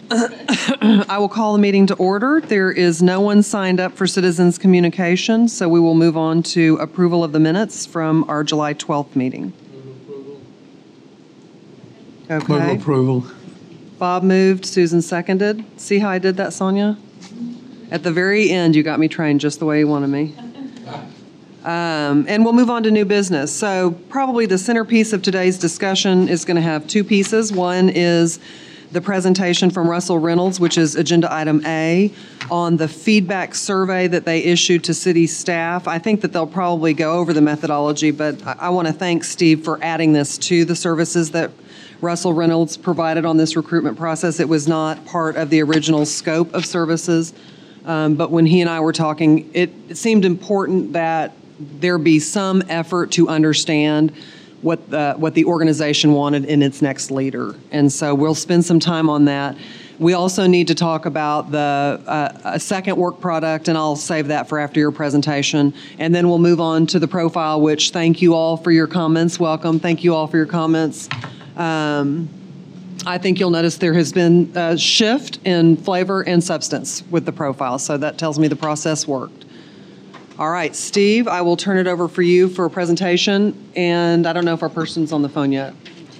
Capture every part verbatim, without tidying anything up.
I will call the meeting to order. There is no one signed up for citizens communication, so we will move on to approval of the minutes from our July twelfth meeting. Okay. Move approval. Bob moved, Susan seconded. See how I did that, Sonia? At the very end, you got me trained just the way you wanted me. Um, and we'll move on to new business. So probably the centerpiece of today's discussion is going to have two pieces. One is the presentation from Russell Reynolds, which is agenda item A, on the feedback survey that they issued to city staff. I think that they'll probably go over the methodology, but I, I want to thank Steve for adding this to the services that Russell Reynolds provided on this recruitment process. It was not part of the original scope of services, um, but when he and I were talking, it, it seemed important that there be some effort to understand what the, what the organization wanted in its next leader. And so we'll spend some time on that. We also need to talk about the uh, a second work product, and I'll save that for after your presentation. And then we'll move on to the profile, which thank you all for your comments. Welcome. Thank you all for your comments. Um, I think you'll notice there has been a shift in flavor and substance with the profile, so that tells me the process worked. All right, Steve, I will turn it over for you for a presentation, and I don't know if our person's on the phone yet.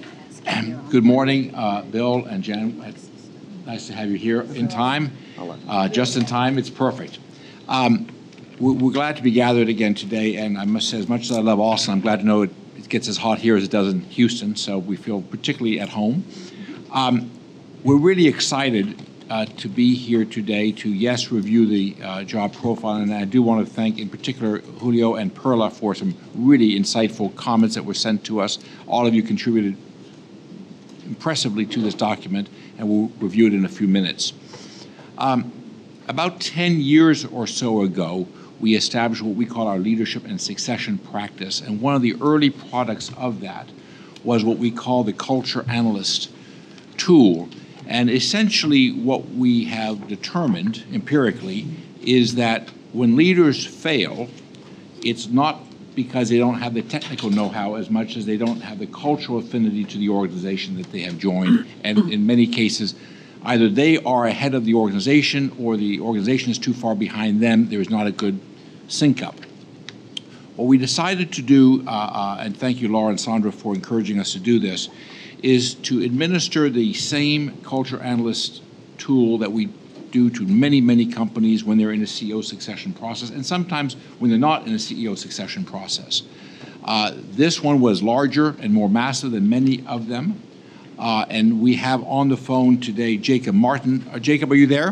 Good morning, uh, Bill and Jen. It's nice to have you here in time, uh, just in time. It's perfect. Um, we're, we're glad to be gathered again today, and I must say, as much as I love Austin, I'm glad to know it, it gets as hot here as it does in Houston, so we feel particularly at home. Um, we're really excited Uh, to be here today to, yes, review the uh, job profile. And I do want to thank, in particular, Julio and Perla for some really insightful comments that were sent to us. All of you contributed impressively to this document, and we'll review it in a few minutes. Um, about ten years or so ago, we established what we call our leadership and succession practice. And one of the early products of that was what we call the culture analyst tool. And essentially what we have determined empirically is that when leaders fail, it's not because they don't have the technical know-how as much as they don't have the cultural affinity to the organization that they have joined. And in many cases, either they are ahead of the organization or the organization is too far behind them. There is not a good sync-up. What we decided to do, uh, uh, and thank you, Laura and Sandra, for encouraging us to do this, is to administer the same culture analyst tool that we do to many, many companies when they're in a C E O succession process, and sometimes when they're not in a C E O succession process. Uh, this one was larger and more massive than many of them. Uh, and we have on the phone today Jacob Martin. Uh, Jacob, are you there?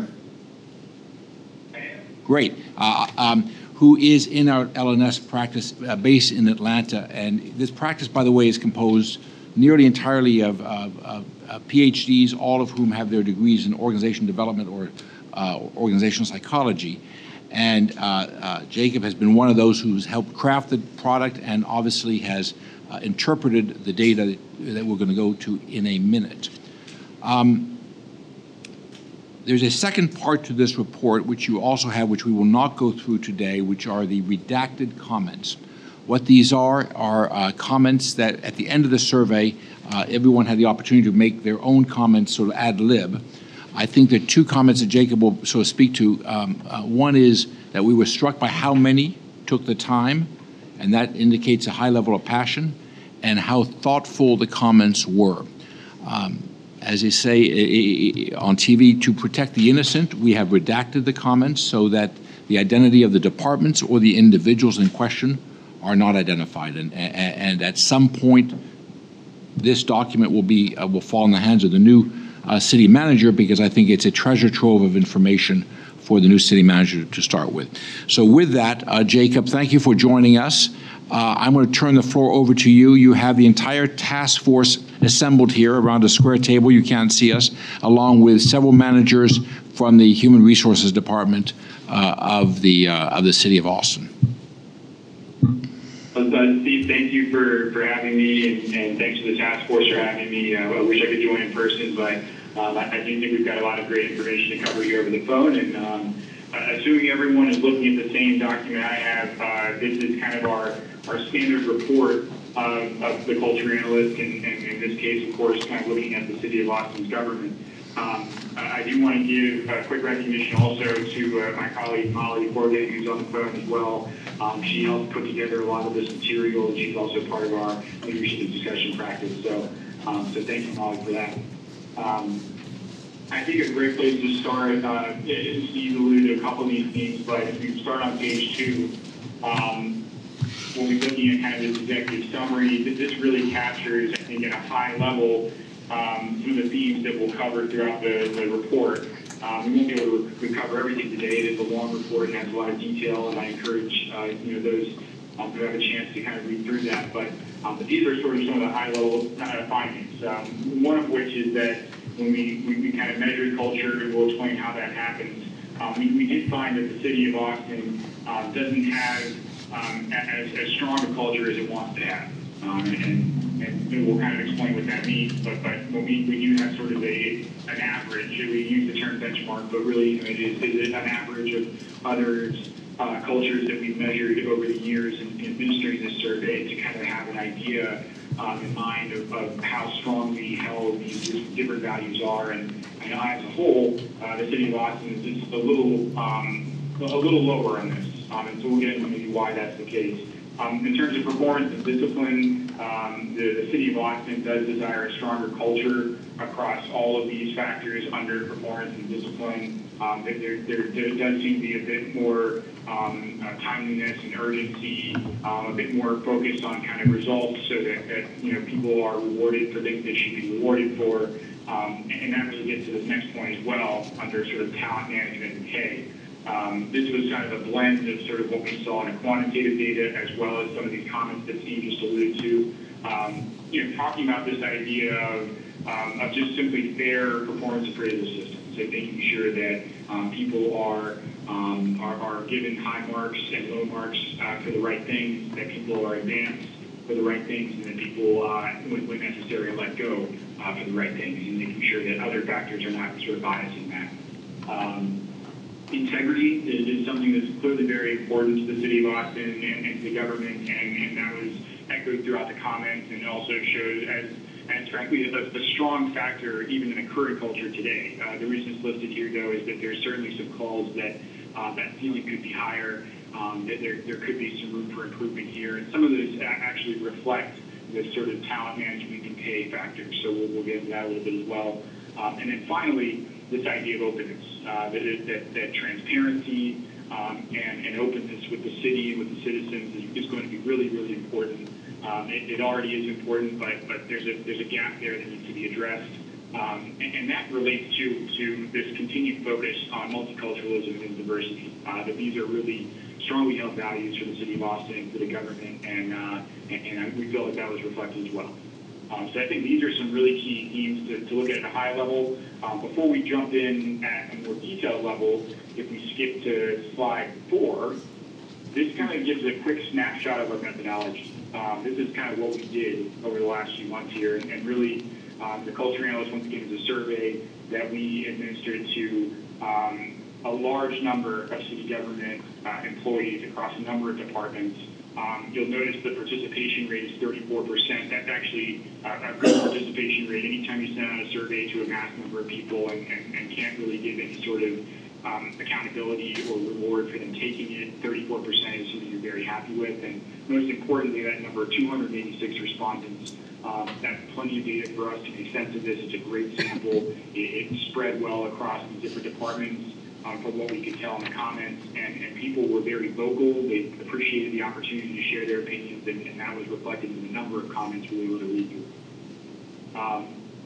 Great. Uh, um, who is in our L N S practice uh, based in Atlanta. And this practice, by the way, is composed nearly entirely of, of, of uh, PhDs, all of whom have their degrees in organization development or uh, organizational psychology. And uh, uh, Jacob has been one of those who's helped craft the product and obviously has uh, interpreted the data that, that we're going to go to in a minute. Um, there's a second part to this report, which you also have, which we will not go through today, which are the redacted comments. What these are are uh, comments that at the end of the survey, uh, everyone had the opportunity to make their own comments sort of ad lib. I think there are two comments that Jacob will sort of speak to. Um, uh, one is that we were struck by how many took the time, and that indicates a high level of passion, and how thoughtful the comments were. Um, as they say on T V, to protect the innocent, we have redacted the comments so that the identity of the departments or the individuals in question are not identified, and, and, and at some point, this document will be uh, will fall in the hands of the new uh, city manager, because I think it's a treasure trove of information for the new city manager to start with. So, with that, uh, Jacob, thank you for joining us. Uh, I'm going to turn the floor over to you. You have the entire task force assembled here around a square table. You can't see us, along with several managers from the Human Resources Department uh, of the uh, of the City of Austin. Uh, Steve, thank you for, for having me, and, and thanks to the task force for having me. Uh, I wish I could join in person, but um, I, I do think we've got a lot of great information to cover here over the phone. And um, assuming everyone is looking at the same document I have, uh, this is kind of our, our standard report of, of the culture analyst, and, and in this case, of course, kind of looking at the City of Austin's government. Um, I do want to give a quick recognition also to uh, my colleague Molly Corgan, who's on the phone as well. Um, she helped put together a lot of this material, and she's also part of our leadership and discussion practice. So, um, so thank you, Molly, for that. Um, I think a great place to start, uh, Steve alluded to a couple of these things, but if we start on page two, um, when we're looking at kind of this executive summary, this really captures, I think, at a high level, um, some of the themes that we'll cover throughout the, the report. Um, we won't be able to cover everything today. It is a long report and has a lot of detail, and I encourage uh, you know those um, who have a chance to kind of read through that. But, um, but these are sort of some of the high-level uh, findings. Um, one of which is that when we, we, we kind of measure culture, and we'll explain how that happens. Um, we, we did find that the city of Austin uh, doesn't have um, as, as strong a culture as it wants to have. Um, and, and we'll kind of explain what that means, but, but when we, we do have sort of a, an average, we use the term benchmark, but really you know, it is, it is an average of other uh, cultures that we've measured over the years in, in administering this survey to kind of have an idea um, in mind of, of how strongly held these different values are. And, and as a whole, uh, the city of Austin is just a little, um, a little lower on this, um, and so we'll get into maybe why that's the case. Um, in terms of performance and discipline, um, the, the city of Austin does desire a stronger culture across all of these factors under performance and discipline. Um, there, there, there does seem to be a bit more um, uh, timeliness and urgency, um, a bit more focus on kind of results so that, that you know people are rewarded for things they should be rewarded for. Um, and that really gets to this next point as well under sort of talent management and pay. Um, this was kind of a blend of sort of what we saw in the quantitative data as well as some of these comments that Steve just alluded to. Um, you know, talking about this idea of, um, of just simply fair performance appraisal systems, so making sure that um, people are, um, are are given high marks and low marks uh, for the right things, that people are advanced for the right things, and that people, uh, when, when necessary, let go uh, for the right things, and making sure that other factors are not sort of biasing that. Um, Integrity is, is something that's clearly very important to the city of Austin and, and to the government, and, and that was echoed throughout the comments, and also shows as, as frankly, a, a strong factor even in the current culture today. Uh, the reasons listed here, though, is that there's certainly some calls that uh, that ceiling could be higher, um, that there, there could be some room for improvement here, and some of those actually reflect the sort of talent management and pay factors, so we'll, we'll get into that a little bit as well. Um, and then finally, this idea of openness, uh, that, that, that transparency um, and, and openness with the city and with the citizens is, is going to be really, really important. Um, it, it already is important, but, but there's, a, there's a gap there that needs to be addressed. Um, and, and that relates to, to this continued focus on multiculturalism and diversity, uh, that these are really strongly held values for the city of Austin, for the government, and, uh, and, and we feel that that was reflected as well. Um, so I think these are some really key themes to, to look at at a high level. Um, before we jump in at a more detailed level, if we skip to slide four, this kind of gives a quick snapshot of our methodology. Um, this is kind of what we did over the last few months here, and, and really um, the culture analyst, once again, is a survey that we administered to um, a large number of city government uh, employees across a number of departments. Um, you'll notice the participation rate is thirty-four percent. That's actually a, a good participation rate. Anytime you send out a survey to a mass number of people and, and, and can't really give any sort of um, accountability or reward for them taking it, thirty-four percent is something you're very happy with. And most importantly, that number, two hundred eighty-six respondents, um, that's plenty of data for us to make sense of this. It's a great sample. It, it spread well across the different departments. Um, from what we could tell in the comments, and, and people were very vocal. They appreciated the opportunity to share their opinions, and, and that was reflected in the number of comments we were able to read through. Um,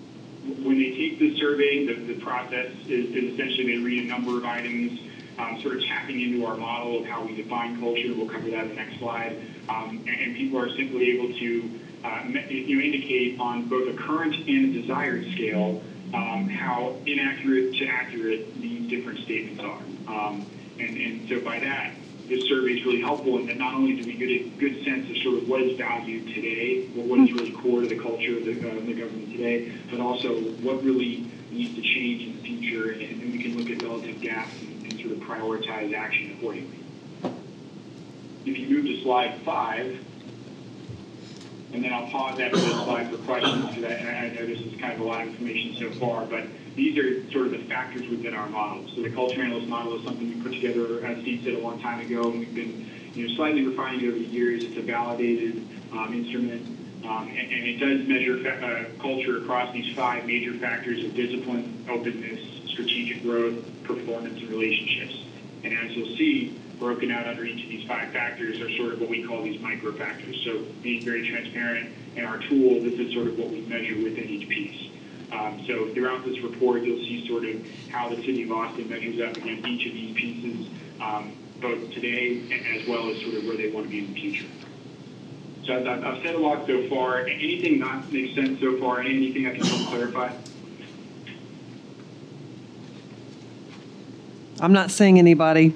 when they take the survey, the, the process is, is essentially they read a number of items, um, sort of tapping into our model of how we define culture. We'll cover that in the next slide. Um, and, and people are simply able to uh, you know, indicate on both a current and a desired scale Um, how inaccurate to accurate these different statements are. Um, and, and so by that, this survey is really helpful in that not only do we get a good sense of sort of what is valued today, or what is really core to the culture of the, uh, the government today, but also what really needs to change in the future, and then we can look at relative gaps and, and sort of prioritize action accordingly. If you move to slide five, and then I'll pause after this slide for questions, because I, I know this is kind of a lot of information so far, but these are sort of the factors within our model. So the culture analyst model is something we put together, as Steve said, a long time ago, and we've been you know, slightly refining it over the years. It's a validated um, instrument, um, and, and it does measure fa- uh, culture across these five major factors of discipline, openness, strategic growth, performance, and relationships. And as you'll see, broken out under each of these five factors are sort of what we call these micro factors. So being very transparent in our tool, this is sort of what we measure within each piece. Um, so throughout this report, you'll see sort of how the City of Austin measures up against each of these pieces, um, both today as well as sort of where they want to be in the future. So I've, I've said a lot so far. Anything not make sense so far? Anything I can help clarify? I'm not seeing anybody.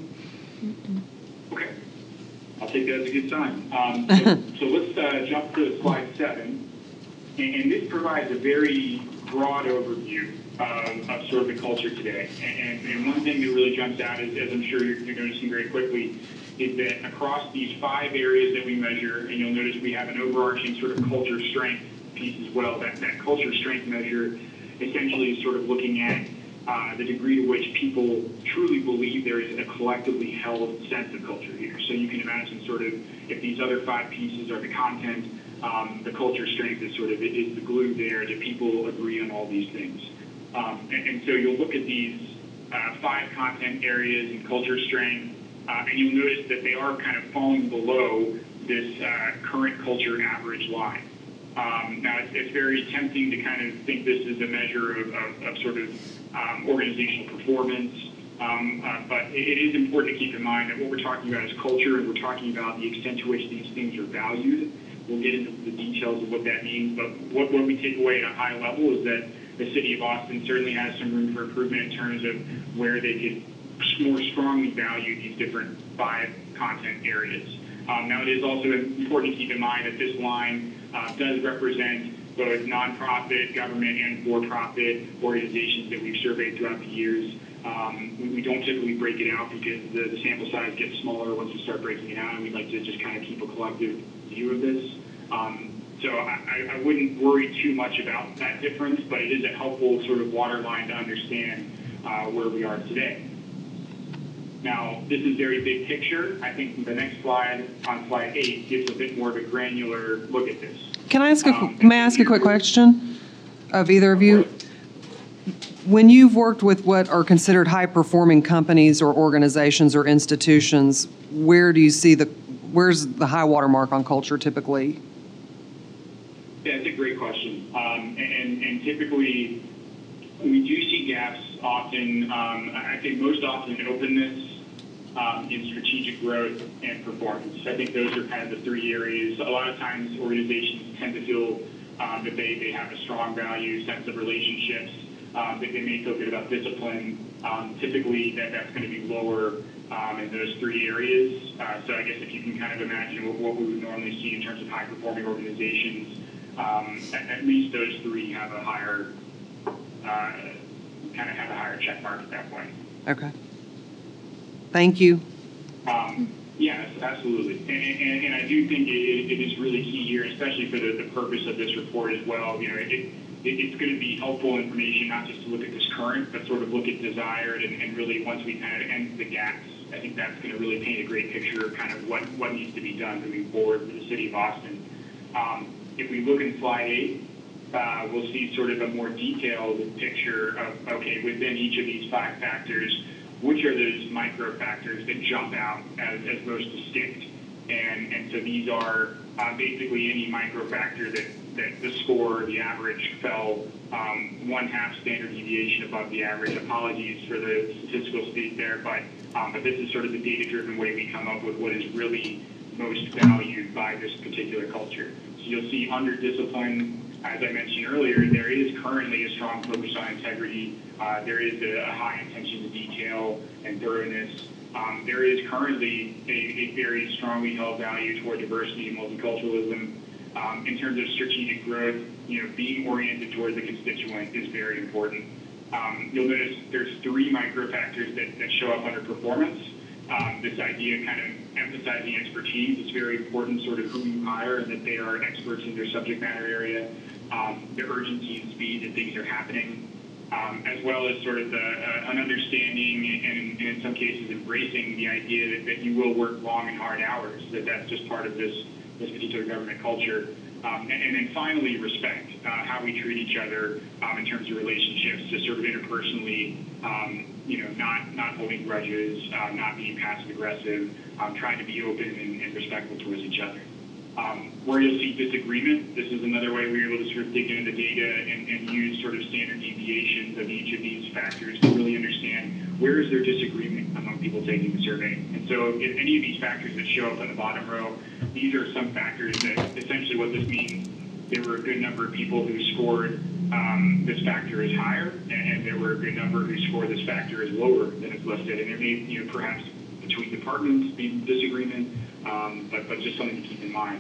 Okay. I'll take that as a good sign. Um, so, so let's uh, jump to slide seven. And, and this provides a very broad overview um, of sort of the culture today. And, and, and one thing that really jumps out, is, as I'm sure you're, you're noticing very quickly, is that across these five areas that we measure, and you'll notice we have an overarching sort of culture strength piece as well. That, that culture strength measure essentially is sort of looking at uh, the degree to which people truly believe there is a collectively held sense of culture here. So you can imagine sort of if these other five pieces are the content, um, the culture strength is sort of is the glue there. Do people agree on all these things? Um, and, and so you'll look at these uh, five content areas and culture strength, uh, and you'll notice that they are kind of falling below this uh, current culture average line. Um, now, it's, it's very tempting to kind of think this is a measure of, of, of sort of um, organizational performance, um, uh, but it, it is important to keep in mind that what we're talking about is culture, and we're talking about the extent to which these things are valued. We'll get into the details of what that means, but what, what we take away at a high level is that the City of Austin certainly has some room for improvement in terms of where they could more strongly value these different five content areas. Um, now, it is also important to keep in mind that this line uh, does represent both nonprofit, government, and for-profit organizations that we've surveyed throughout the years. Um, we, we don't typically break it out because the, the sample size gets smaller once we start breaking it out, and we'd like to just kind of keep a collective view of this. Um, so I, I wouldn't worry too much about that difference, but it is a helpful sort of waterline to understand uh, where we are today. Now, this is very big picture. I think the next slide, on slide eight, gives a bit more of a granular look at this. Can I ask a, Um, may I ask a quick question of either of you? When you've worked with what are considered high-performing companies or organizations or institutions, where do you see the, where's the high water mark on culture typically? Yeah, that's a great question. Um, and, and typically, we do see gaps often, um, I think most often in openness, um, in strategic growth, and performance. I think those are kind of the three areas. A lot of times organizations tend to feel um, that they, they have a strong value, sense of relationships, um, that they may feel good about discipline. Um, typically, that, that's going to be lower um, in those three areas. Uh, so I guess if you can kind of imagine what, what we would normally see in terms of high-performing organizations, um, at, at least those three have a higher Uh, kind of have a higher check mark at that point. Okay. Thank you. Um, yes, absolutely. And, and, and I do think it, it is really key here, especially for the, the purpose of this report as well. You know, it, it, it's going to be helpful information, not just to look at this current, but sort of look at desired, and, and really once we kind of end the gaps, I think that's going to really paint a great picture of kind of what, what needs to be done moving forward for the City of Austin. Um, if we look in slide eight, Uh, we'll see sort of a more detailed picture of, okay, within each of these five factors, which are those micro factors that jump out as, as most distinct. And, and so these are uh, basically any micro factor that, that the score, the average, fell um, one half standard deviation above the average. Apologies for the statistical speak there, but, um, but this is sort of the data-driven way we come up with what is really most valued by this particular culture. So you'll see under discipline, as I mentioned earlier, there is currently a strong focus on integrity. Uh, there is a, a high attention to detail and thoroughness. Um, there is currently a, a very strongly held value toward diversity and multiculturalism. Um, in terms of strategic growth, you know, being oriented toward the constituent is very important. Um, you'll notice there's three micro factors that, that show up under performance. Um, this idea kind of emphasizing expertise. It's very important sort of who you hire and that they are experts in their subject matter area. Um, the urgency and speed that things are happening. um, as well as sort of the, uh, an understanding and, and in some cases embracing the idea that, that you will work long and hard hours, that that's just part of this, this particular government culture. Um, and, and then finally, respect, uh, how we treat each other um, in terms of relationships, just sort of interpersonally, um, you know, not, not holding grudges, uh, not being passive aggressive, um, trying to be open and, and respectful towards each other. Um, where you'll see disagreement, this is another way we're able to sort of dig into the data and, and use sort of standard deviations of each of these factors to really understand where is there disagreement among people taking the survey. And so if any of these factors that show up on the bottom row, these are some factors that essentially what this means, there were a good number of people who scored um, this factor is higher, and, and there were a good number who scored this factor is lower than it's listed. And there may, you know, perhaps between departments be disagreement, um, but, but just something to keep in mind.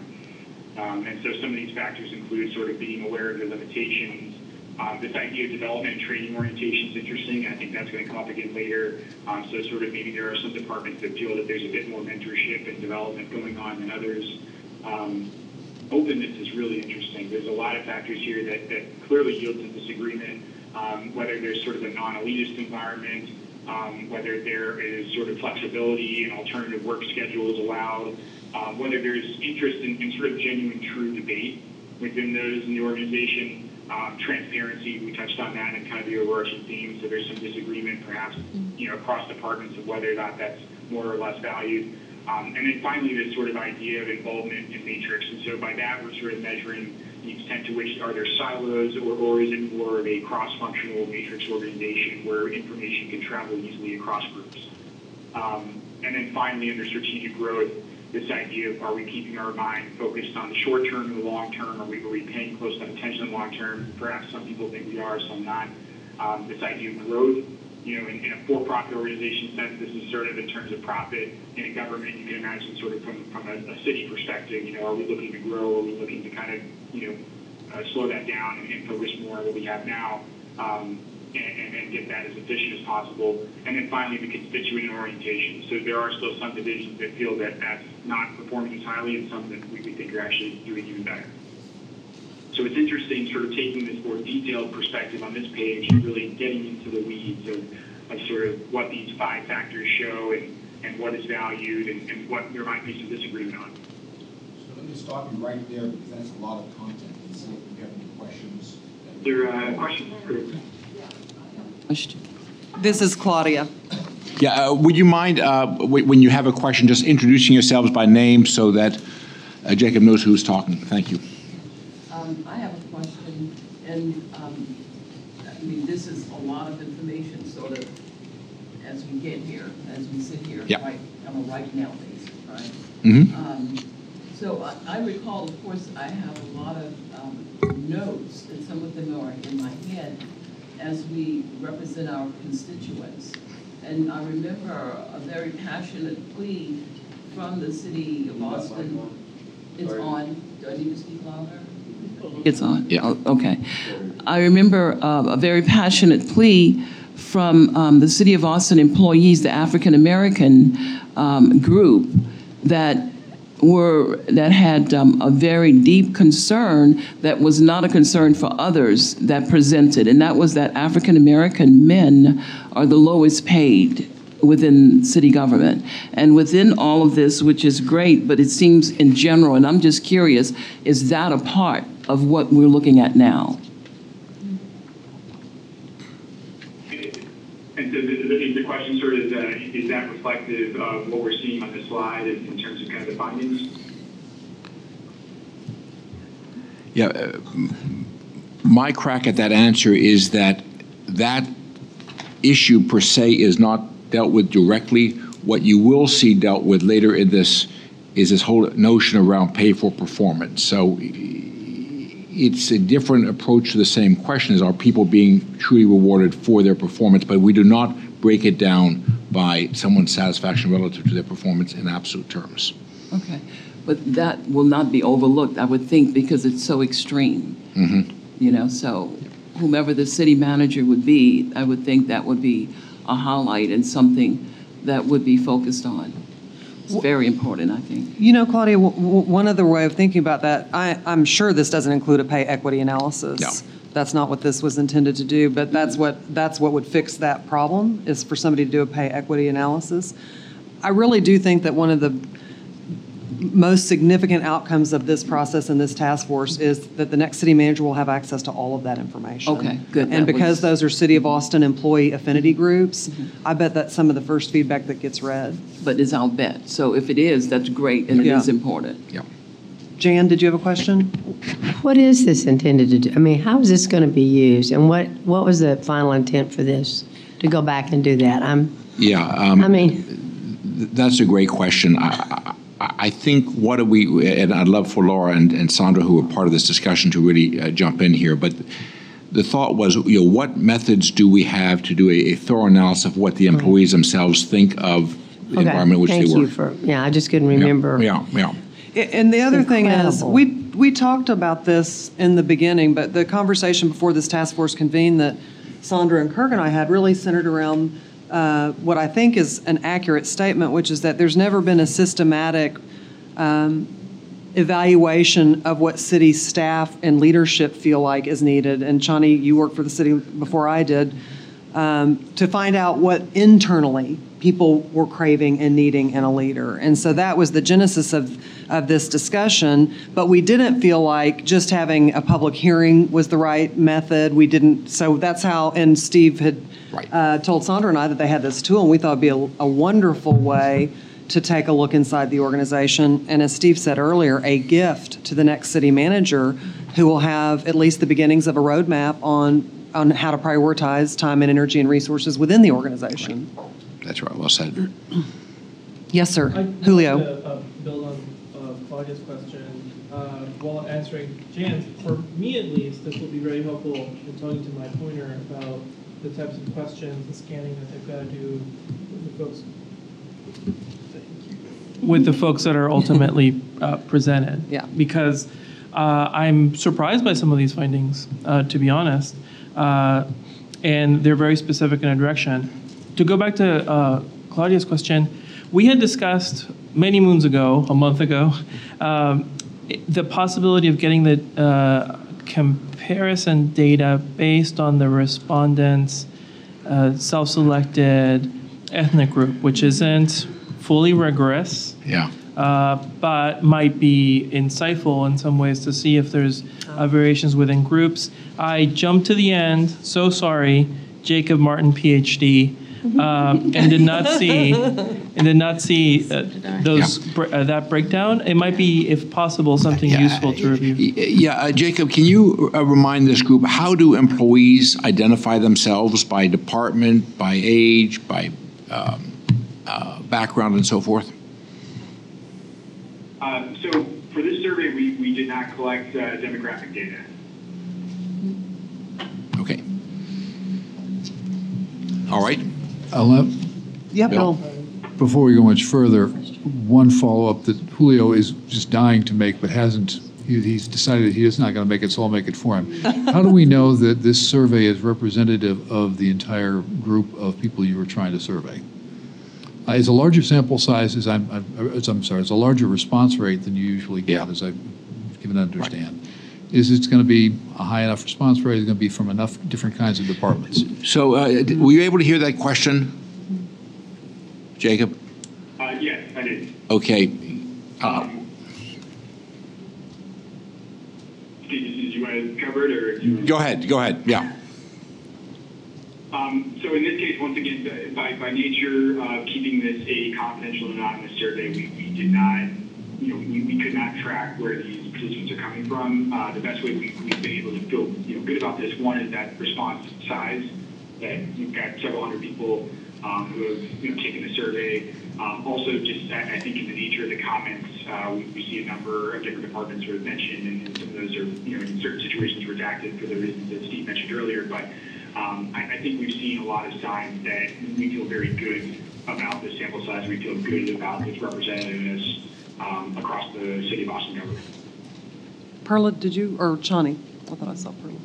Um, and so some of these factors include sort of being aware of the limitations. Um, this idea of development and training orientation is interesting. I think that's going to come up again later. Um, so sort of maybe there are some departments that feel that there's a bit more mentorship and development going on than others. Um, openness is really interesting. There's a lot of factors here that, that clearly yield to disagreement, um, whether there's sort of a non-elitist environment, um, whether there is sort of flexibility and alternative work schedules allowed, um, whether there's interest in, in sort of genuine, true debate within those in the organization. Um, transparency, we touched on that and kind of the overarching theme. So there's some disagreement, perhaps, you know, across departments of whether or not that's more or less valued. Um, and then finally, this sort of idea of involvement in matrix. And so by that, we're sort of measuring the extent to which are there silos, or, or is it more of a cross-functional matrix organization where information can travel easily across groups. Um, and then finally, under strategic growth, this idea of are we keeping our mind focused on the short term and the long term? Are we, are we paying close attention to the long term? Perhaps some people think we are, some not. Um, this idea of growth, you know, in, in a for-profit organization sense, this is sort of in terms of profit. In a government, you can imagine sort of from, from a, a city perspective, you know, are we looking to grow? Are we looking to kind of, you know, uh, slow that down and, and focus more on what we have now? Um, And, and get that as efficient as possible. And then finally, the constituent orientation. So there are still some divisions that feel that that's not performing as highly, and some that we, we think are actually doing even better. So it's interesting sort of taking this more detailed perspective on this page and really getting into the weeds of, of sort of what these five factors show and, and what is valued and, and what there might be some disagreement on. So let me stop you right there because that's a lot of content. And see if we have any questions. Is there a question? This is Claudia. Yeah, uh, would you mind, uh, w- when you have a question, just introducing yourselves by name so that uh, Jacob knows who's talking? Thank you. Um, I have a question, and um, I mean, this is a lot of information, sort of, as we get here, as we sit here, Yep. right, on a right now basis, right? Mm-hmm. Um, so I, I recall, of course, I have a lot of um, notes, and some of them are in my head, as we represent our constituents. And I remember a very passionate plea from the city of Austin. It's on. Do I need to speak louder? It's on. Yeah. Oh, okay. I remember uh, a very passionate plea from um, the city of Austin employees, the African American um, group, that were that had um, a very deep concern that was not a concern for others that presented, and that was that African American men are the lowest paid within city government. And within all of this, which is great, but it seems in general, and I'm just curious, is that a part of what we're looking at now? And so the, the, the question sort of is, uh, is that reflective of what we're seeing on the slide in, in terms of kind of the findings? Yeah, uh, my crack at that answer is that that issue per se is not dealt with directly. What you will see dealt with later in this is this whole notion around pay for performance. So it's a different approach to the same question as are people being truly rewarded for their performance, but we do not break it down by someone's satisfaction relative to their performance in absolute terms. Okay, but that will not be overlooked, I would think, because it's so extreme. Mm-hmm. You know, so whomever the city manager would be, I would think that would be a highlight and something that would be focused on. It's very important, I think. You know, Claudia, w- w- one other way of thinking about that, I, I'm sure this doesn't include a pay equity analysis. No. That's not what this was intended to do, but that's what, that's what would fix that problem, is for somebody to do a pay equity analysis. I really do think that one of the most significant outcomes of this process and this task force is that the next city manager will have access to all of that information. Okay, good. And That because was- those are City of Austin employee affinity groups, I bet that's some of the first feedback that gets read. But it's our bet. So if it is, that's great, and it Yeah. is important. Yeah. Jan, did you have a question? What is this intended to do? I mean, how is this going to be used? And what, what was the final intent for this, to go back and do that? I'm, Yeah. um, I mean, th- That's a great question. I, I, I think what do we, and I'd love for Laura and, and Sandra, who are part of this discussion, to really uh, jump in here. But the thought was, you know, what methods do we have to do a, a thorough analysis of what the employees themselves think of the okay, environment in which thank they you work? for, yeah, I just couldn't Yeah, remember. Yeah, yeah. And the other thing is, incredible. we, we talked about this in the beginning, but the conversation before this task force convened that Sandra and Kirk and I had really centered around uh, what I think is an accurate statement, which is that there's never been a systematic um, evaluation of what city staff and leadership feel like is needed. And Chani, you worked for the city before I did, um, to find out what internally people were craving and needing in a leader. And so that was the genesis of, of this discussion. But we didn't feel like just having a public hearing was the right method. We didn't, so that's how, and Steve had Right. uh, told Sandra and I that they had this tool, and we thought it'd be a, a wonderful way to take a look inside the organization. And as Steve said earlier, a gift to the next city manager who will have at least the beginnings of a roadmap on, on how to prioritize time and energy and resources within the organization. That's right. Well said. Yes, sir. I Julio. wanted to uh, build on uh, Claudia's question uh, while answering Jan's. For me, at least, this will be very helpful in talking to my pointer about the types of questions, the scanning that they've got to do with the folks, with the folks that are ultimately uh, presented. Yeah. Because uh, I'm surprised by some of these findings, uh, to be honest, uh, and they're very specific in a direction. To go back to uh, Claudia's question, we had discussed many moons ago, a month ago, um, the possibility of getting the uh, comparison data based on the respondents' uh, self-selected ethnic group, which isn't fully rigorous, Yeah. uh, but might be insightful in some ways to see if there's uh, variations within groups. I jumped to the end, so sorry, Jacob Martin, P H D, um, and did not see and did not see uh, those br- uh, that breakdown. It might be, if possible, something Yeah, useful to review. Yeah, uh, Jacob, can you uh, remind this group, how do employees identify themselves by department, by age, by um, uh, background, and so forth? Uh, so for this survey, we, we did not collect uh, demographic data. Okay. All right. I'll have, Yep, Bill. Bill. before we go much further, one follow-up that Julio is just dying to make but hasn't, he- he's decided he is not going to make it, so I'll make it for him. How do we know that this survey is representative of the entire group of people you were trying to survey? Uh, Is a larger sample size, as I'm, I'm- as I'm sorry, is a larger response rate than you usually get, Yeah. as I've given to understand. Is it going to be a high enough response rate? Is it going to be from enough different kinds of departments? So uh, d- were you able to hear that question, Jacob? Uh, yes, I did. Okay. Uh, Um, Steve, did you want to cover it, or? do you want- Go ahead, go ahead, yeah. Um, so in this case, once again, by, by nature of keeping this a confidential and anonymous survey, we, we did not, you know, we, we could not track where these participants are coming from. Uh, the best way we, we've been able to feel, you know, good about this, one is that response size, that you've got several hundred people um, who have, you know, taken the survey. Um, also, just I, I think in the nature of the comments, uh, we, we see a number of different departments sort of mentioned, and, and some of those are, you know, in certain situations redacted for the reasons that Steve mentioned earlier. But um, I, I think we've seen a lot of signs that we feel very good about this sample size. We feel good about its representativeness um, across the city of Austin government. Perla, did you, or Chani? I thought I saw Perla.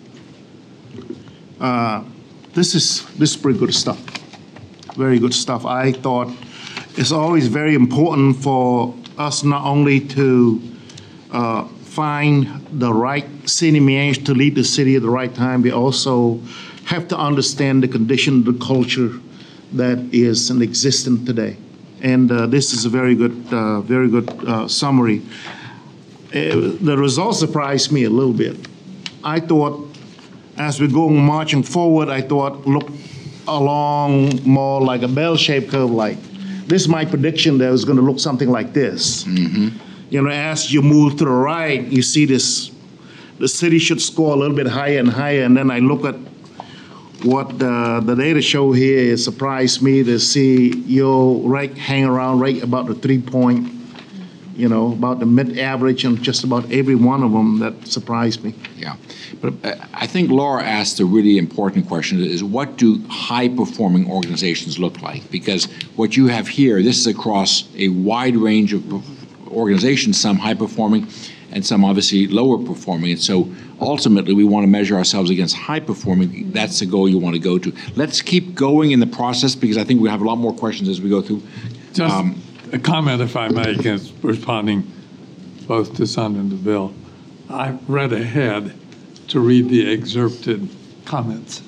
Uh, This is, this is pretty good stuff. Very good stuff. I thought it's always very important for us not only to uh, find the right city manager to lead the city at the right time. We also have to understand the condition, the culture that is in existence today. And uh, this is a very good, uh, very good uh, summary. Uh, the results surprised me a little bit. I thought, as we're going marching forward, I thought look along more like a bell-shaped curve. Like this is my prediction that it was going to look something like this. Mm-hmm. You know, as you move to the right, you see this. The city should score a little bit higher and higher, and then I look at what the, the data show here. It surprised me to see your right hang around right about the three point, you know, about the mid average and just about every one of them. That surprised me. Yeah, but uh, I think Laura asked a really important question: is what do high-performing organizations look like? Because what you have here, this is across a wide range of organizations, some high-performing, and some obviously lower performing. And so ultimately, we want to measure ourselves against high performing. That's the goal you want to go to. Let's keep going in the process because I think we have a lot more questions as we go through. Just Um, a comment, if I may, against responding both to Son and to Bill. I read ahead to read the excerpted comments,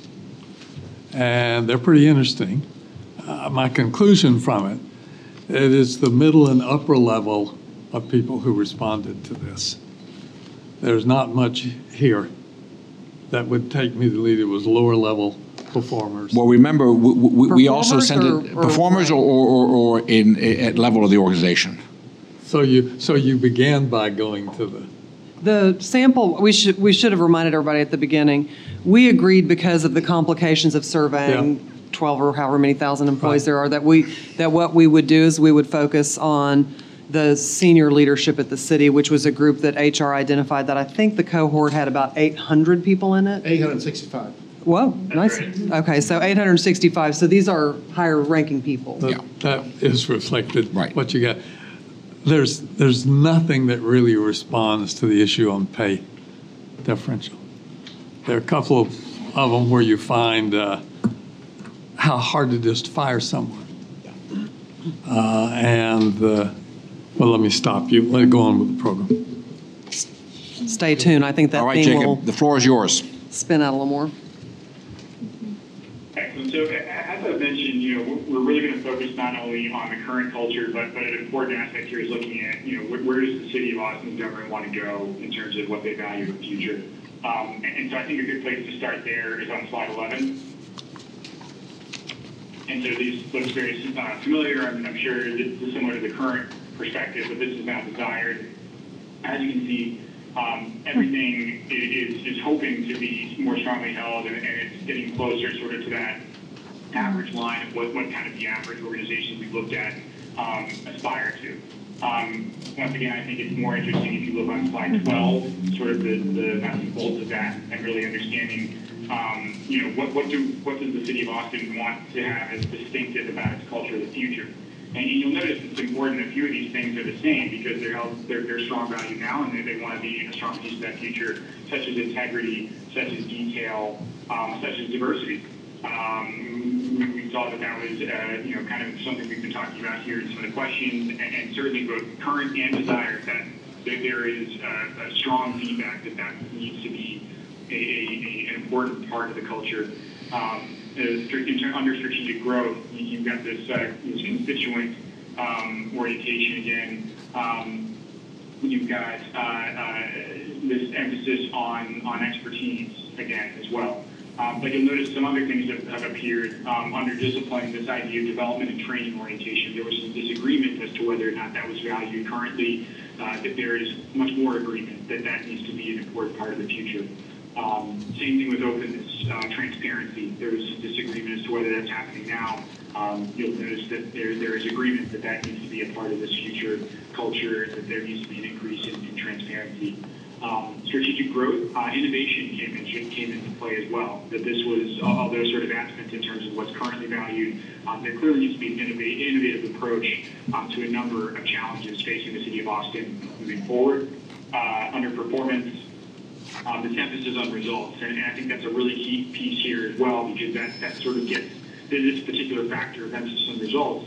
and they're pretty interesting. Uh, my conclusion from it, it is the middle and upper level of people who responded to this. There's not much here that would take me to lead. It was lower level performers. Well, remember, we, we, we also Performers sent or- it, or performers or, or, or, or in, at level of the organization. So you, so you began by going to the, The sample, we should, we should have reminded everybody at the beginning, we agreed because of the complications of surveying twelve or however many thousand employees Right. there are, that we, that what we would do is we would focus on the senior leadership at the city, which was a group that H R identified that I think the cohort had about eight hundred people in it. eight hundred sixty-five. Whoa, nice. Okay, so eight hundred sixty-five, so these are higher ranking people. that, Yeah. that is reflected, Right. what you got. There's, there's nothing that really responds to the issue on pay differential. There are a couple of, of them where you find uh, how hard it is to fire someone. Uh, and, uh, well, let me stop you. Let me go on with the program. Stay tuned, I think that All right, theme will Jacob, the floor is yours. spin out a little more. Excellent. So a- as I've mentioned, you know, we're we're really going to focus not only on the current culture, but, but an important aspect here is looking at, you know, where, where does the city of Austin's government want to go in terms of what they value in the future. Um, and, and so I think a good place to start there is on slide eleven. And so these looks very uh, familiar. I'm, I'm sure it's similar to the current perspective, but this is now desired. As you can see, um, everything is, is hoping to be more strongly held, and, and it's getting closer sort of to that average line of what, what kind of the average organizations we've looked at um, aspire to. Um, once again, I think it's more interesting if you look on slide twelve, sort of the, the nuts and bolts of that, and really understanding, um, you know, what, what, do, what does the city of Austin want to have as distinctive about its culture of the future. And you'll notice it's important a few of these things are the same because they're, held, they're, they're strong value now and they, they want to be a strong piece of that future, such as integrity, such as detail, um, such as diversity. Um, we, we thought that that was, uh, you know, kind of something we've been talking about here in some of the questions, and, and certainly both current and desired, that, that there is uh, a strong feedback that that needs to be a, a, a, an important part of the culture. Um, in terms under strategic growth, you've got this, uh, this constituent um, orientation again. Um, you've got uh, uh, this emphasis on, on expertise again as well. Um, but you'll notice some other things that have appeared um, under discipline, this idea of development and training orientation. There was some disagreement as to whether or not that was valued. Currently, uh, that there is much more agreement that that needs to be an important part of the future. Um, same thing with openness, uh, transparency. There was some disagreement as to whether that's happening now. Um, you'll notice that there, there is agreement that that needs to be a part of this future culture, that there needs to be an increase in, in transparency. Um, strategic growth, uh, innovation came, in, came into play as well. That this was, although sort of absent in terms of what's currently valued, um, there clearly needs to be an innovative, innovative approach um, to a number of challenges facing the city of Austin moving forward. Uh, underperformance, um, this emphasis on results, and, and I think that's a really key piece here as well, because that, that sort of gets this particular factor of emphasis on results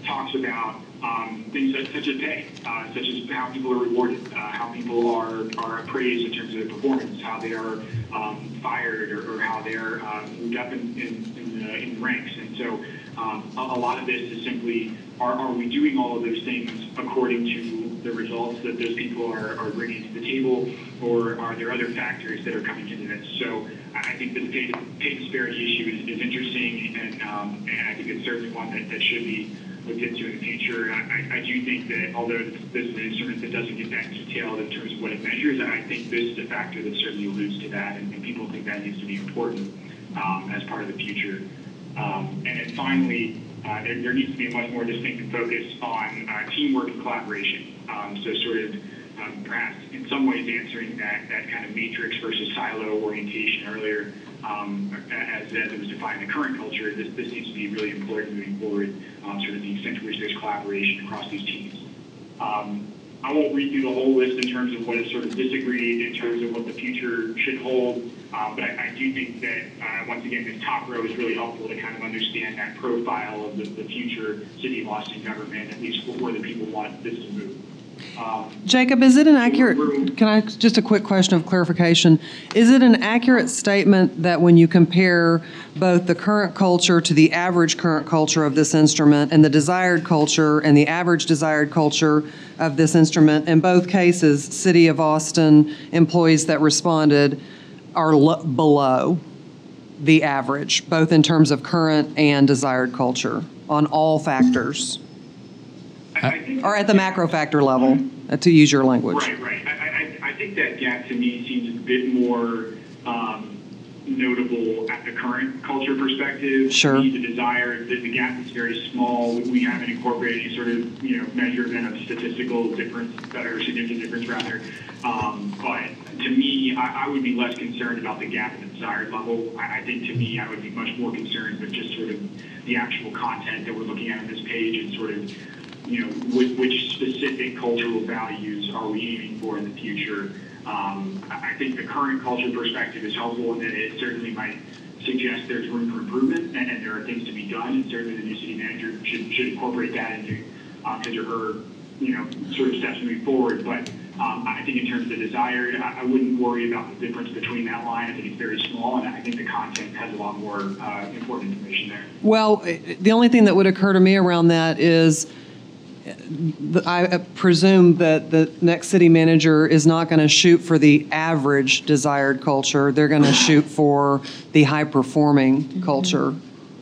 talks about um, things such, such as pay, uh, such as how people are rewarded, uh, how people are, are appraised in terms of their performance, how they are um, fired, or, or how they are um, moved up in, in, in, the, in the ranks. And so um, a, a lot of this is simply, are, are we doing all of those things according to the results that those people are, are bringing to the table, or are there other factors that are coming into this? So I think that the pay, pay disparity issue is, is interesting, and, um, and I think it's certainly one that, that should be looked into in the future. I, I do think that although this is an instrument that doesn't get that detailed in terms of what it measures, I think this is a factor that certainly alludes to that, and, and people think that needs to be important um, as part of the future. Um, and then finally, uh, there, there needs to be a much more distinctive focus on uh, teamwork and collaboration. Um, so sort of um, perhaps in some ways answering that, that kind of matrix versus silo orientation earlier, um, as, as it was defined in the current culture. This, this needs to be really important moving forward, um, sort of the extent to which there's collaboration across these teams. Um, I won't read through the whole list in terms of what is sort of disagreed in terms of what the future should hold, um, but I, I do think that, uh, once again, this top row is really helpful to kind of understand that profile of the, the future City of Austin government, at least where the people want this to move. Um, Jacob, is it an accurate, can I, just a quick question of clarification. Is it an accurate statement that when you compare both the current culture to the average current culture of this instrument and the desired culture and the average desired culture of this instrument, in both cases, City of Austin employees that responded are lo- below the average, both in terms of current and desired culture on all factors? I think Or at the macro factor level, uh, to use your language. Right, right. I, I, I think that gap to me seems a bit more um, notable at the current culture perspective. Sure. To me, the desire, the, the gap is very small. We haven't incorporated any sort of, you know, measurement of statistical difference, or significant difference rather. Um, but to me, I, I would be less concerned about the gap at the desired level. I, I think to me, I would be much more concerned with just sort of the actual content that we're looking at on this page and sort of, you know, which, which specific cultural values are we aiming for in the future? Um, I think the current culture perspective is helpful in that it certainly might suggest there's room for improvement and, and there are things to be done, and certainly the new city manager should, should incorporate that into um, his or her, you know, sort of steps moving forward. But um, I think in terms of the desired, I, I wouldn't worry about the difference between that line. I think it's very small, and I think the content has a lot more uh, important information there. Well, the only thing that would occur to me around that is I presume that the next city manager is not going to shoot for the average desired culture. They're going to shoot for the high-performing culture,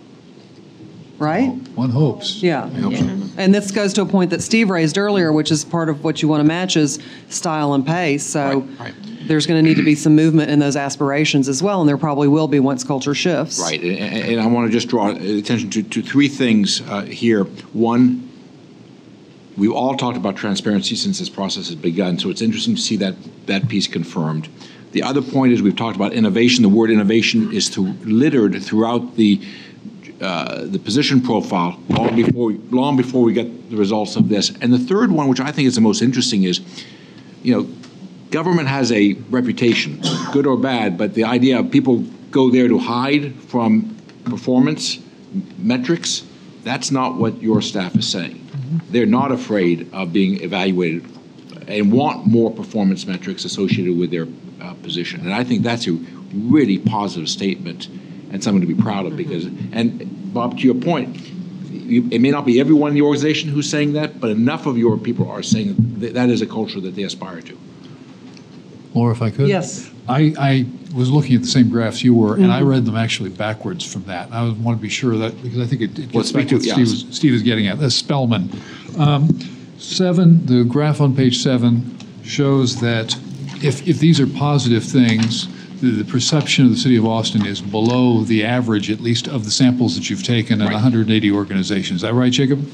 right? One hopes. Yeah. And this goes to a point that Steve raised earlier, which is part of what you want to match is style and pace. So Right, right. there's going to need to be some movement in those aspirations as well, and there probably will be once culture shifts. Right, and, and I want to just draw attention to, to three things uh, here. One, we've all talked about transparency since this process has begun, so it's interesting to see that, that piece confirmed. The other point is we've talked about innovation. The word innovation is to, littered throughout the uh, the position profile long before long before we get the results of this. And the third one, which I think is the most interesting, is, you know, government has a reputation, good or bad, but the idea of people go there to hide from performance metrics, that's not what your staff is saying. They're not afraid of being evaluated and want more performance metrics associated with their uh, position. And I think that's a really positive statement and something to be proud of because, and Bob, to your point, you, it may not be everyone in the organization who's saying that, but enough of your people are saying that that is a culture that they aspire to. Laura, if I could? Yes. I, I was looking at the same graphs you were, and I read them actually backwards from that. And I want to be sure that, because I think it, it Well, gets back speak to what to- Steve, yes. was, Steve is getting at. That's Spellman. Um, seven, the graph on page seven shows that if, if these are positive things, the, the perception of the city of Austin is below the average, at least of the samples that you've taken in Right. one hundred eighty organizations. Is that right, Jacob?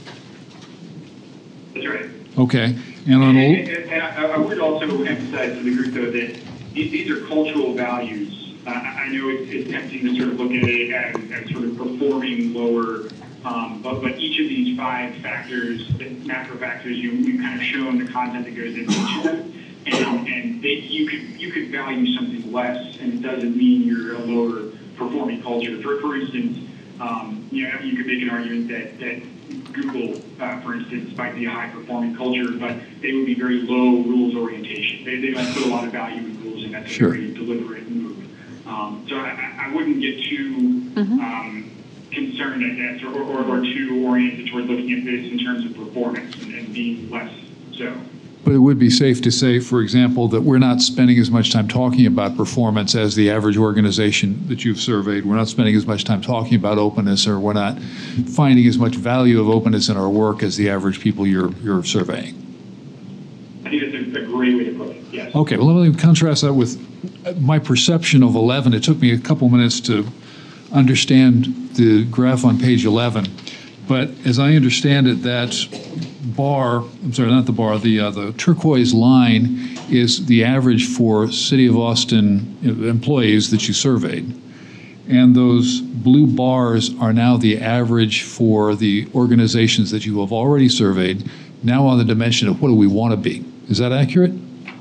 That's right. Okay. And on And, a, and, and I, I would also emphasize to the group, though, that these, these are cultural values. Uh, I I know it's, it's tempting to sort of look at it as, as sort of performing lower, um, but, but each of these five factors, the macro factors, you, you kind of shown the content that goes into each of them. And, and they, you could you could value something less, and it doesn't mean you're a lower performing culture. For, for instance, um, you know, you could make an argument that, that Google, uh, for instance, might be a high-performing culture, but they would be very low rules orientation. They, they don't put a lot of value in rules, and that's Sure. a very deliberate move. Um, so I, I wouldn't get too Mm-hmm. um, concerned, I guess, or, or, or too oriented toward looking at this in terms of performance and, and being less so. But it would be safe to say, for example, that we're not spending as much time talking about performance as the average organization that you've surveyed. We're not spending as much time talking about openness, or we're not finding as much value of openness in our work as the average people you're, you're surveying. I think that's a, a great way to put it, yes. Okay, well, let me contrast that with my perception of eleven. It took me a couple minutes to understand the graph on page eleven. But as I understand it, that bar, I'm sorry, not the bar, the, uh, the turquoise line is the average for City of Austin employees that you surveyed. And those blue bars are now the average for the organizations that you have already surveyed, now on the dimension of what do we want to be. Is that accurate?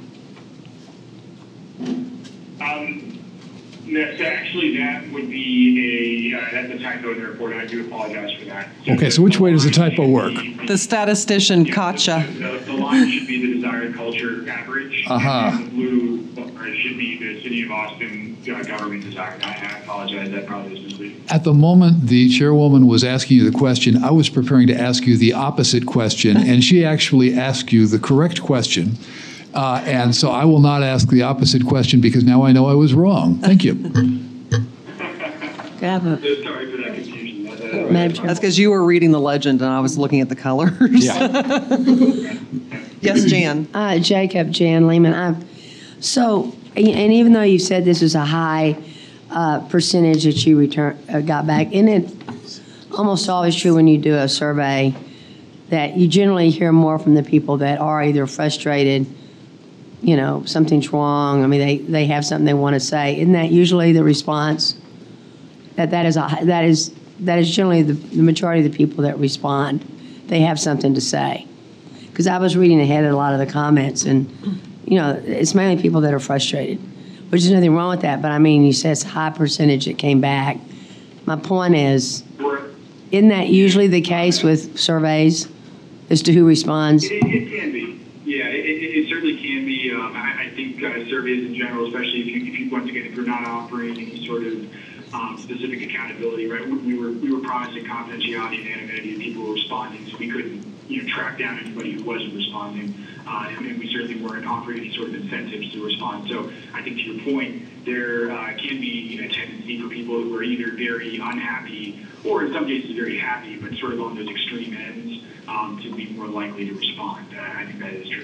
Um, that, actually, that would be a, uh, that's a typo in the report, and I do apologize for that. Okay, so which way does the typo work? The statistician Yeah, gotcha. The, the line should be the desired culture average. Uh-huh. And the blue bar should be the City of Austin uh, government desired. I, I apologize, that probably is misleading. At the moment the chairwoman was asking you the question, I was preparing to ask you the opposite question, and she actually asked you the correct question. Uh, and so I will not ask the opposite question because now I know I was wrong. Thank you. I have a- So sorry for that confusion. That- that- Madam Chair. That's because you were reading the legend and I was looking at the colors. Yes, Jan. Uh, Jacob, Jan Lehman. I, so, and even though you said this is a high uh, percentage that you return uh, got back, isn't it almost always true when you do a survey that you generally hear more from the people that are either frustrated, you know, something's wrong. I mean, they, they have something they want to say. Isn't that usually the response? That that is a that is that is generally the, the majority of the people that respond. They have something to say. Because I was reading ahead of a lot of the comments, and you know, it's mainly people that are frustrated, which is nothing wrong with that. But I mean, you said it's a high percentage that came back. My point is, isn't that usually the case with surveys as to who responds? It, it can be. Yeah, it, it, it certainly can be. Um, I, I think uh, surveys in general, especially if you, if you, once again, if you're not offering any sort of um, specific accountability, right? We, we were we were promising confidentiality and anonymity, and people were responding, so we couldn't, you know, track down anybody who wasn't responding, uh, and, and we certainly weren't offering any sort of incentives to respond. So I think to your point, there uh, can be a tendency for people who are either very unhappy or in some cases very happy, but sort of on those extreme ends, um, to be more likely to respond. Uh, I think that is true.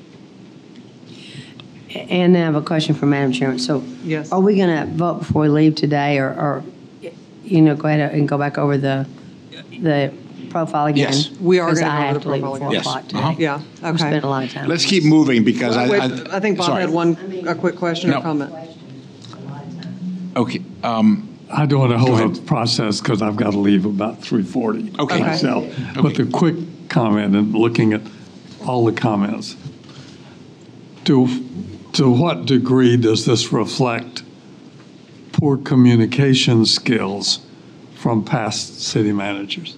And I have a question for Madam Chairman. So, Yes. are we going to vote before we leave today, or, or, you know, go ahead and go back over the the profile again? Yes. We are 'Cause gonna I go over have the to leave profile at four again. o'clock Yes. today. Uh-huh. Yeah, We okay. spent a lot of time. Let's keep moving because I, Wait, I. I think Bob sorry. had one, a quick question No. or comment. Okay, um, I don't want to hold Go up the process because I've got to leave about three forty Okay. myself. Okay. But the quick comment and looking at all the comments, to, to what degree does this reflect poor communication skills from past city managers?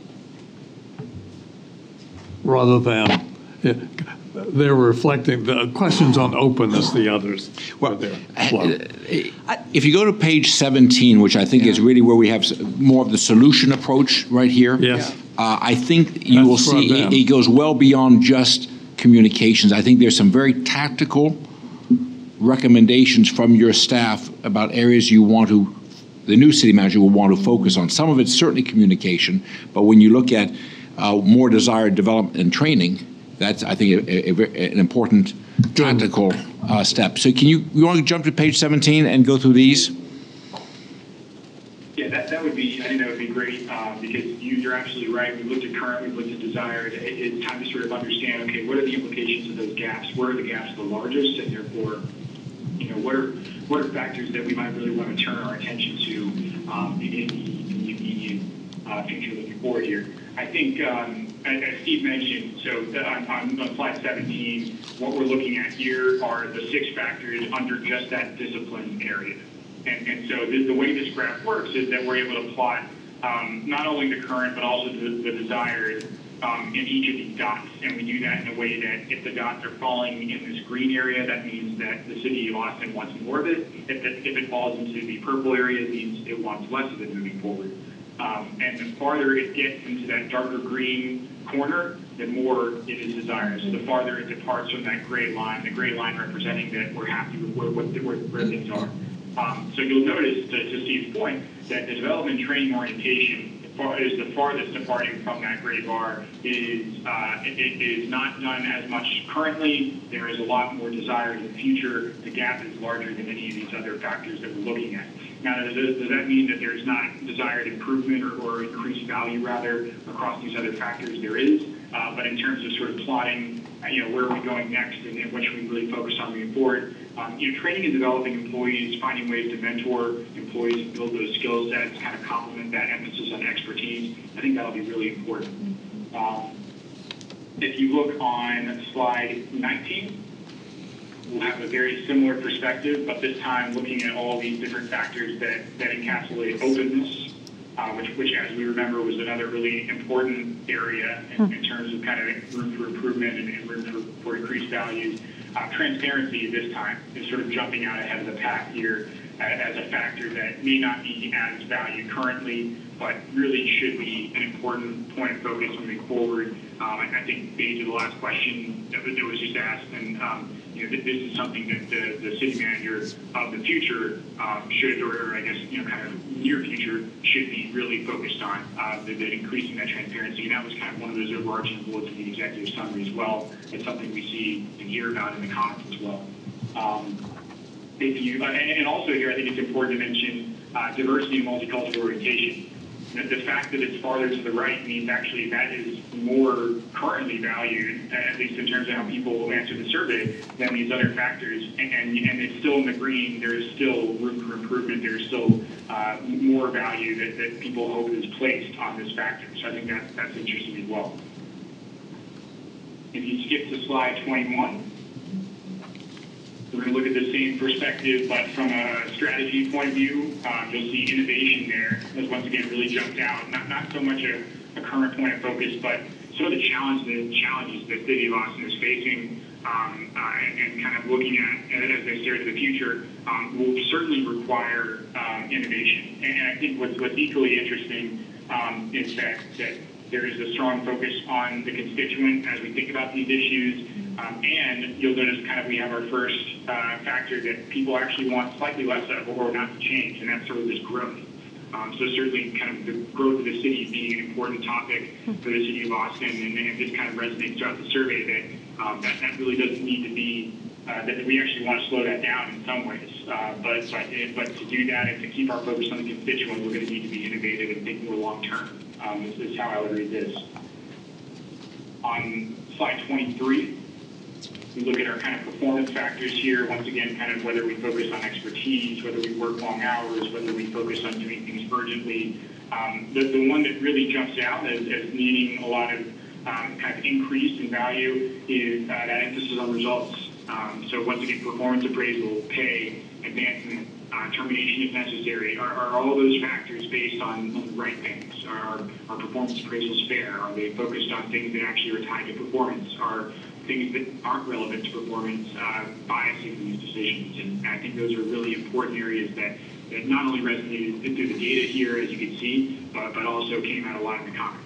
Rather than, yeah, they're reflecting, the questions on openness, the others. Well, were there. Well, if you go to page seventeen, which I think is really where we have s- more of the solution approach right here. Yes. Uh, I think you will That's for see, them. it, it goes well beyond just communications. I think there's some very tactical recommendations from your staff about areas you want to, the new city manager will want to focus on. Some of it's certainly communication, but when you look at uh, more desired development and training, that's, I think, a, a, a, an important tactical uh, step. So can you, you want to jump to page seventeen and go through these? Yeah, that, that would be, I think that would be great, um, because you, you're absolutely right. We've looked at current, we've looked at desired. It, it's time to sort of understand, okay, what are the implications of those gaps? Where are the gaps the largest? And therefore, you know, what are, what are factors that we might really want to turn our attention to um, in, in, the, in the immediate uh, future looking forward here? I think, um, as, as Steve mentioned, so the, on, on, on slide seventeen, what we're looking at here are the six factors under just that discipline area. And, and so the, the way this graph works is that we're able to plot um, not only the current, but also the, the desired um, in each of these dots. And we do that in a way that if the dots are falling in this green area, that means that the city of Austin wants more of it. If it, if it falls into the purple area, it means it wants less of it moving forward. Um, and the farther it gets into that darker green corner, the more it is desired. So the farther it departs from that gray line, the gray line representing that we're happy with where, where, where things are. Um, so you'll notice, to, to Steve's point, that the development training orientation is the farthest departing from that gray bar. Is uh, it, it is not done as much currently. There is a lot more desire in the future. The gap is larger than any of these other factors that we're looking at. Now, does, does that mean that there's not desired improvement or, or increased value, rather, across these other factors? There is. Uh, but in terms of sort of plotting, uh, you know, where are we going next and, and what should we really focus on moving forward, um, you know, training and developing employees, finding ways to mentor employees and build those skill sets, kind of complement that emphasis on expertise, I think that'll be really important. Um, if you look on slide nineteen, we'll have a very similar perspective, but this time looking at all these different factors that, that encapsulate openness, uh, which, which, as we remember, was another really important area in, in terms of kind of room for improvement and, and room for, for increased values. Uh, transparency this time is sort of jumping out ahead of the pack here as a factor that may not be as valued currently, but really should be an important point of focus moving forward. Um, I, I think based on the last question that was, that was just asked, and um, you know, this is something that the, the city manager of the future um, should, or I guess, you know, kind of near future, should be really focused on, uh, that, that increasing that transparency. And that was kind of one of those overarching bullets in the executive summary as well. It's something we see and hear about in the comments as well. Um, if you, uh, and, and also here, I think it's important to mention uh, diversity and multicultural orientation. The, the fact that it's farther to the right means actually that is more currently valued, at least in terms of how people answer the survey, than these other factors. And, and, and it's still in the green. There is still room for improvement. There is still uh, more value that, that people hope is placed on this factor. So I think that, that's interesting as well. If you skip to slide twenty-one, we're going to look at the same perspective, but from a strategy point of view. Um, you'll see innovation there has once again really jumped out. Not not so much a, a current point of focus, but some of the challenges, challenges that the city of Austin is facing, um, uh, and, and kind of looking at as they stare to the future, um, will certainly require um, innovation. And, and I think what's, what's equally interesting um, is that, that there is a strong focus on the constituent as we think about these issues. Um, and you'll notice kind of we have our first uh, factor that people actually want slightly less of or not to change, and that's sort of this growth. Um, so certainly kind of the growth of the city being an important topic for the city of Austin, and, and this kind of resonates throughout the survey that um, that, that really doesn't need to be, uh, that we actually want to slow that down in some ways. Uh, but, but, but to do that and to keep our focus on the constituent, we're going to need to be innovative and think more long term. Um, this is how I would read this. On slide twenty-three, we look at our kind of performance factors here. Once again, kind of whether we focus on expertise, whether we work long hours, whether we focus on doing things urgently. Um, the, the one that really jumps out as, as needing a lot of um, kind of increase in value is uh, that emphasis on results. Um, so once again, performance appraisal, pay, advancement, uh, termination if necessary, are, are all those factors based on, on the right things? Are our performance appraisals fair? Are they focused on things that actually are tied to performance? Are things that aren't relevant to performance uh, biasing these decisions? And I think those are really important areas that, that not only resonated through the data here, as you can see, but, but also came out a lot in the comments.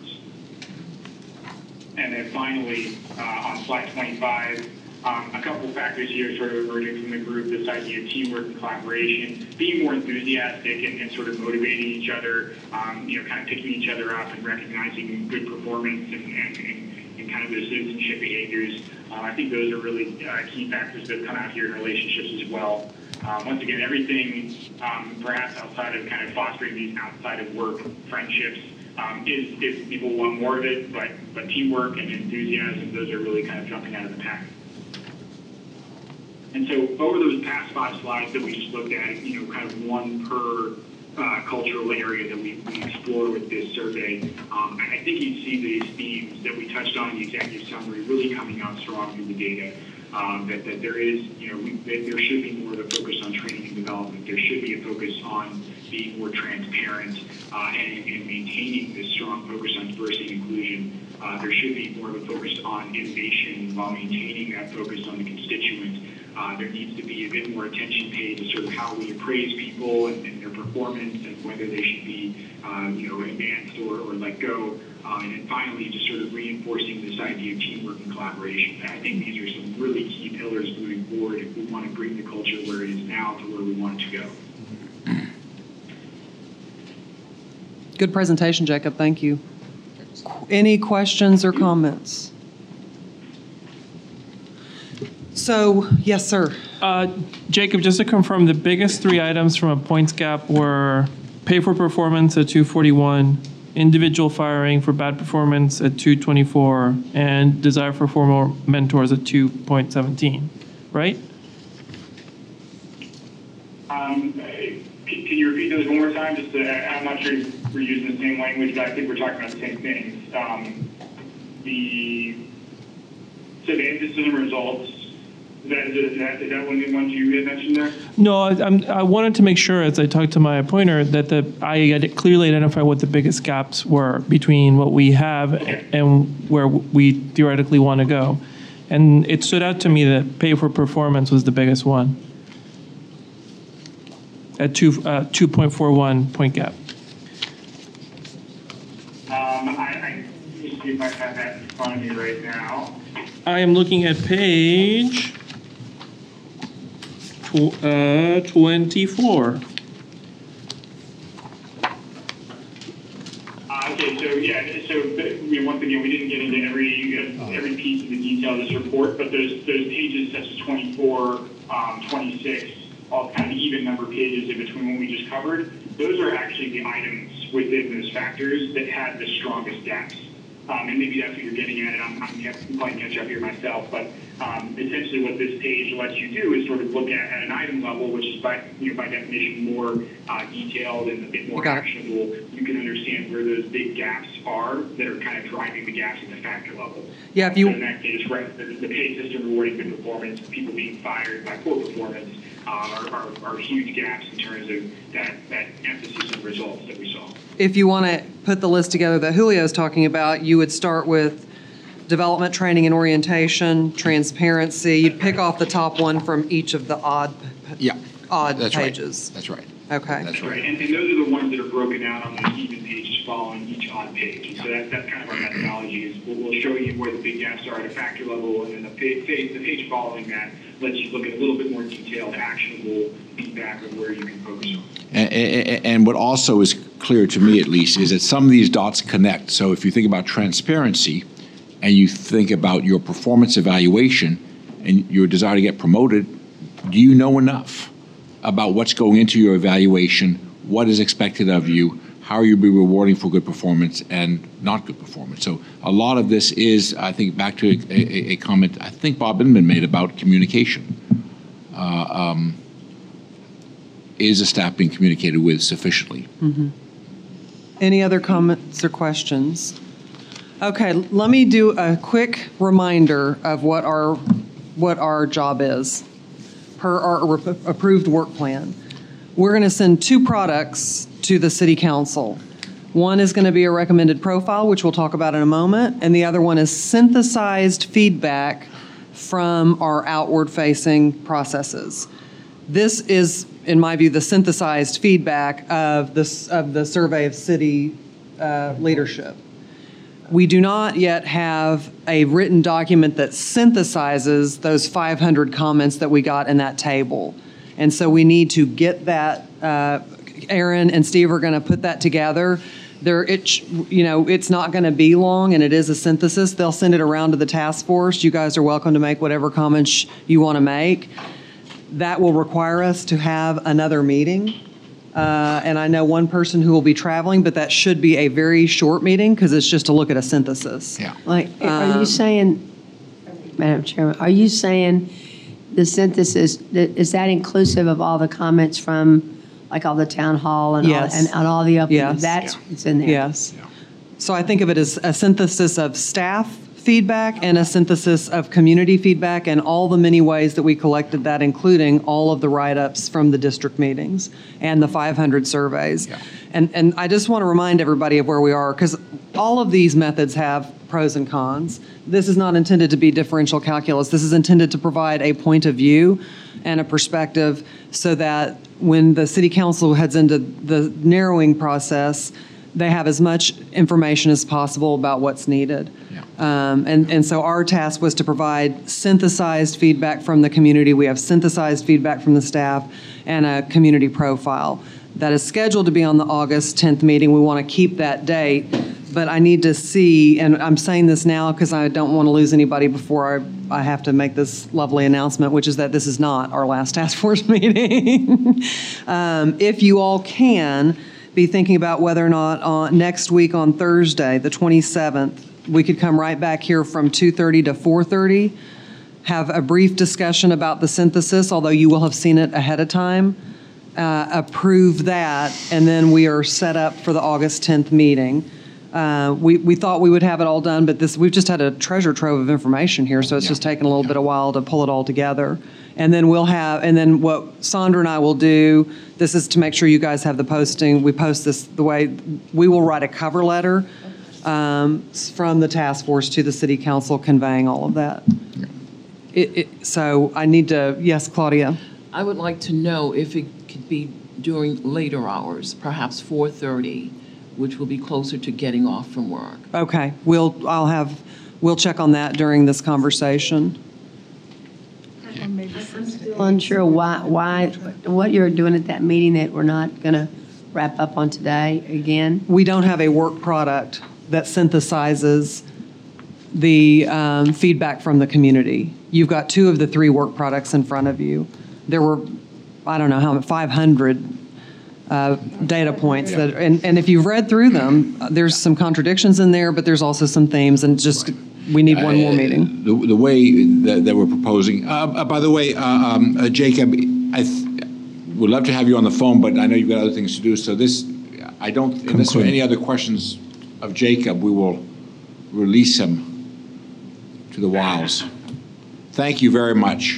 And then finally, uh, on slide twenty-five, Um, a couple of factors here sort of emerging from the group, this idea of teamwork and collaboration, being more enthusiastic and, and sort of motivating each other, um, you know, kind of picking each other up and recognizing good performance and, and, and, and kind of the citizenship behaviors. Uh, I think those are really uh, key factors that come out here in relationships as well. Um, once again, everything um, perhaps outside of kind of fostering these outside of work friendships um, is, is people want more of it, but, but teamwork and enthusiasm, those are really kind of jumping out of the pack. And so over those past five slides that we just looked at, you know, kind of one per uh, cultural area that we, we explore with this survey, um, I think you see these themes that we touched on in the executive summary really coming out strong through the data. Um, that, that there is, you know, we, that there should be more of a focus on training and development. There should be a focus on being more transparent uh, and, and maintaining this strong focus on diversity and inclusion. Uh, there should be more of a focus on innovation while maintaining that focus on the constituent. Uh, there needs to be a bit more attention paid to sort of how we appraise people and, and their performance and whether they should be, uh, you know, advanced or, or let go. Uh, and then finally, just sort of reinforcing this idea of teamwork and collaboration. I think these are some really key pillars moving forward if we want to bring the culture where it is now to where we want it to go. Good presentation, Jacob. Thank you. Any questions or comments? So, yes, sir. Uh, Jacob, just to confirm, the biggest three items from a points gap were pay for performance at two forty-one, individual firing for bad performance at two twenty-four, and desire for formal mentors at two point seventeen, right? Um, can, can you repeat those one more time? Just to, I'm not sure if we're using the same language, but I think we're talking about the same things. Um, the so the emphasis on results. Is that, is that, is that one of the ones you had mentioned there? No, I, I'm, I wanted to make sure as I talked to my appointer that the I had clearly identified what the biggest gaps were between what we have Okay. and where we theoretically want to go. And it stood out to me that pay for performance was the biggest one at two, uh, two point four one point gap. Um, I, I let me see if I have that in front of me right now. I am looking at page tw- uh, twenty-four. Uh, okay, so yeah, so you know, once again, we didn't get into every uh, every piece of the detail of this report, but those those pages such as twenty-four, um, twenty-six, all kind of even number pages in between what we just covered. Those are actually the items within those factors that had the strongest gaps. Um, and maybe that's what you're getting at, and I'm, I'm playing catch up here myself, but um, essentially what this page lets you do is sort of look at, at an item level, which is by, you know, by definition more uh, detailed and a bit more actionable. You can understand where those big gaps are that are kind of driving the gaps at the factor level. Yeah, if you- So in that case, right, the, the pay system rewarding good performance, people being fired by poor performance uh, are, are, are huge gaps in terms of that, that emphasis on results that we saw. If you want to put the list together that Julio's talking about, you would start with development, training, and orientation, transparency. You'd pick off the top one from each of the odd, Yeah, odd that's right. pages. That's right. Okay. That's Right, right. and, and those are the ones that are broken out on the even pages following each odd page. And so that's, that's kind of our methodology is we'll, we'll show you where the big gaps are at a factor level, and then the page, the page following that lets you look at a little bit more detailed, actionable feedback of where you can focus on. And, and, and what also is clear to me, at least, is that some of these dots connect. So if you think about transparency and you think about your performance evaluation and your desire to get promoted, do you know enough about what's going into your evaluation, what is expected of you, how you be rewarding for good performance and not good performance? So a lot of this is, I think, back to a, a, a comment I think Bob Inman made about communication. Uh, um, is the staff being communicated with sufficiently? Mm-hmm. Any other comments or questions? Okay, let me do a quick reminder of what our what our job is per our re- approved work plan. We're going to send two products to the City Council. One is going to be a recommended profile, which we'll talk about in a moment, and the other one is synthesized feedback from our outward-facing processes. This is, in my view, the synthesized feedback of the, of the survey of city uh, leadership. We do not yet have a written document that synthesizes those five hundred comments that we got in that table. And so we need to get that, uh, Aaron and Steve are going to put that together. There, it, you know, it's not going to be long, and it is a synthesis. They'll send it around to the task force. You guys are welcome to make whatever comments you want to make. That will require us to have another meeting. Uh, and I know one person who will be traveling, but that should be a very short meeting because it's just to look at a synthesis. Yeah. Like, are Um, you saying, Madam Chairman, are you saying the synthesis, that- is that inclusive of all the comments from, like, all the town hall and all, Yes. and, and all the, up- Yes. that's what's in there? Yes. So I think of it as a synthesis of staff feedback and a synthesis of community feedback and all the many ways that we collected that, including all of the write-ups from the district meetings and the five hundred surveys. Yeah. And, and I just want to remind everybody of where we are, because all of these methods have pros and cons. This is not intended to be differential calculus. This is intended to provide a point of view and a perspective so that when the city council heads into the narrowing process, they have as much information as possible about what's needed. Yeah. Um, and, and so our task was to provide synthesized feedback from the community. We have synthesized feedback from the staff and a community profile that is scheduled to be on the August tenth meeting. We want to keep that date, but I need to see, and I'm saying this now because I don't want to lose anybody before I, I have to make this lovely announcement, which is that this is not our last task force meeting. um, if you all can, be thinking about whether or not on next week on Thursday, the twenty-seventh, we could come right back here from two thirty to four thirty, have a brief discussion about the synthesis, although you will have seen it ahead of time, uh, approve that, and then we are set up for the August tenth meeting. Uh, we, we thought we would have it all done, but this we've just had a treasure trove of information here, so it's Yeah. just taken a little bit of while to pull it all together. And then we'll have, and then what Sandra and I will do, this is to make sure you guys have the posting. We post this the way, we will write a cover letter um, from the task force to the city council conveying all of that. It, it, so I need to, yes, Claudia? I would like to know if it could be during later hours, perhaps four thirty, which will be closer to getting off from work. Okay, we'll, I'll have, we'll check on that during this conversation. I'm still unsure why, why, what you're doing at that meeting that we're not going to wrap up on today again. We don't have a work product that synthesizes the um, feedback from the community. You've got two of the three work products in front of you. There were, I don't know how, five hundred uh, data points that, and, and if you've read through them, there's some contradictions in there, but there's also some themes, and just, we need one more meeting. The, the way that, that we're proposing, uh, uh, by the way, uh, um, uh, Jacob, I th- would love to have you on the phone, but I know you've got other things to do, so this, I don't, unless there are any other questions of Jacob, we will release him to the wilds. Thank you very much.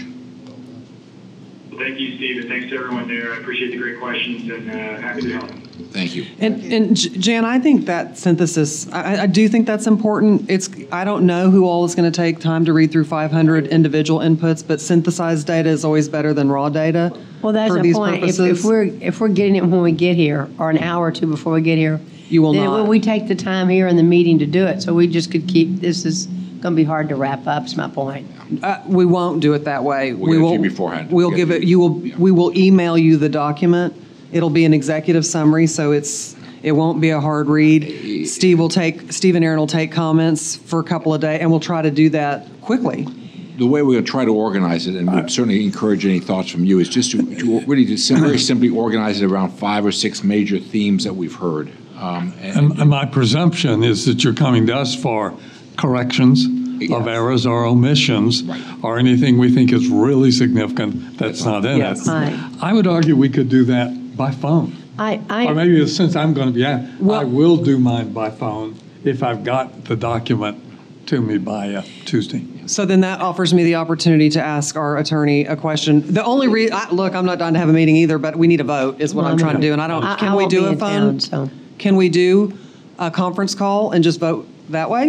Well, thank you, Steve, and thanks to everyone there. I appreciate the great questions, and uh, happy to help. Thank you. And, and J- Jan, I think that synthesis, I, I do think that's important. It's, I don't know who all is going to take time to read through five hundred individual inputs, but synthesized data is always better than raw data. Well, that's for the these point. If, purposes. if we're, if we're getting it when we get here, or an hour or two before we get here. You will then not. we take the time here in the meeting to do it, so we just could keep, this is going to be hard to wrap up, is my point. Uh, we won't do it that way. We'll We get it to will- you beforehand. We'll We'll give get it, you will, we will email you the document. It'll be an executive summary, so it's, it won't be a hard read. Steve will take, Steve and Aaron will take comments for a couple of days, and we'll try to do that quickly. The way we're going to try to organize it, and we'd certainly encourage any thoughts from you, is just to, to really just sim- very simply organize it around five or six major themes that we've heard. Um, and- And, and my presumption is that you're coming to us for corrections of errors or omissions, Right. or anything we think is really significant that's not in Yes. it. Right. I would argue we could do that by phone. I, Or I, maybe since I'm going to be out, Well- I will do mine by phone if I've got the document to me by uh, Tuesday. So then that offers me the opportunity to ask our attorney a question. The only re, I- look, I'm not dying to have a meeting either, but we need a vote, is what I'm trying to do, and I don't, I- can I we won't do be a in phone? town, so. Can we do a conference call and just vote that way?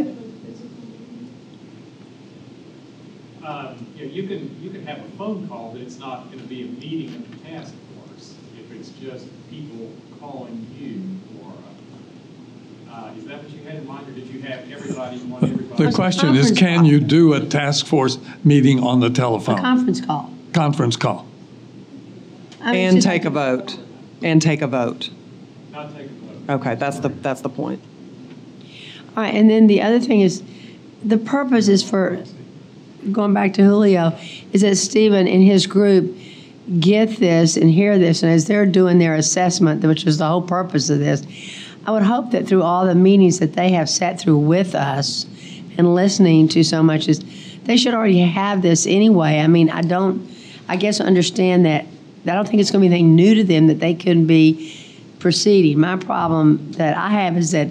Um, you know, you can, you can have a phone call, but it's not going to be a meeting of the task force. If it's just people calling you, or, uh, is that what you had in mind, or did you have everybody, you want everybody? The question is, can you do a task force meeting on the a telephone? conference call. Conference call. I mean, And just- take a vote, and take a vote. Not take a vote. Okay, that's the, that's the point. All right, and then the other thing is, the purpose is for, going back to Julio, is that Stephen and his group get this and hear this, and as they're doing their assessment, which is the whole purpose of this, I would hope that through all the meetings that they have sat through with us and listening to so much, is they should already have this anyway. I mean, I don't, I guess understand that, I don't think it's going to be anything new to them that they couldn't be proceeding. My problem that I have is that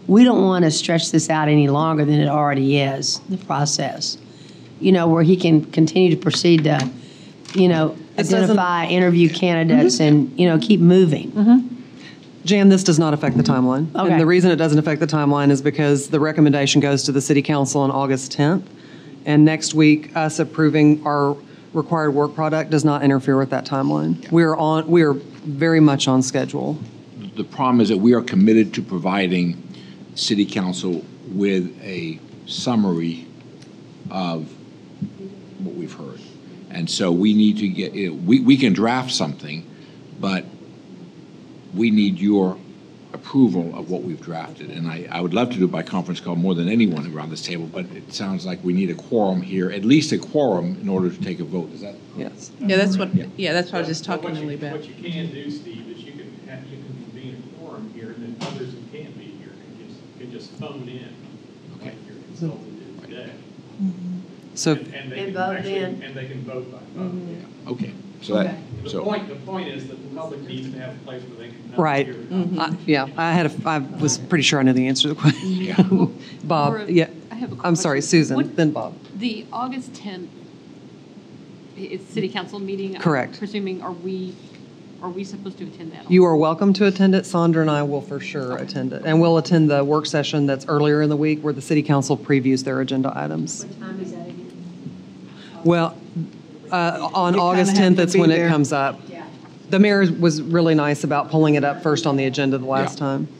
we don't want to stretch this out any longer than it already is, the process. You know, where he can continue to proceed to, you know, This doesn't- identify, interview candidates and, you know, keep moving. Jan, this does not affect the timeline. Okay. And the reason it doesn't affect the timeline is because the recommendation goes to the city council on August tenth. And next week, us approving our required work product does not interfere with that timeline. We are on, we are very much on schedule. The problem is that we are committed to providing city council with a summary of what we've heard. And so we need to get, you know, we, we can draft something, but we need your approval of what we've drafted. And I, I would love to do it by conference call more than anyone around this table, but it sounds like we need a quorum here, at least a quorum in order to take a vote. Is that? Yes. Yeah, that's what, yeah, that's what I was just talking What to you- Lee about. What you can do, Steve, is you can have, you can convene a quorum here, and then others who can't be here can just, can just phone in, like your consultant did today. So, And- And they And can vote actually, then. and they can vote by phone. Okay, so that, The so. point, the point is that the public needs to have a place where they can come right. here. I- Yeah, I had, a- I was pretty sure I knew the answer to the question. Yeah. Bob, Laura, yeah. I have a quick I'm sorry, question. Susan, What- then Bob. The August tenth, it's city council meeting. I'm Correct. Presuming, are we, are we supposed to attend that? You are welcome to attend it. Sandra and I will for sure attend it. And we'll attend the work session that's earlier in the week where the city council previews their agenda items. What time is that again? Well, uh, on You August kinda have tenth, to that's be when it there. comes up. Yeah. The mayor was really nice about pulling it up first on the agenda the last Yeah. time.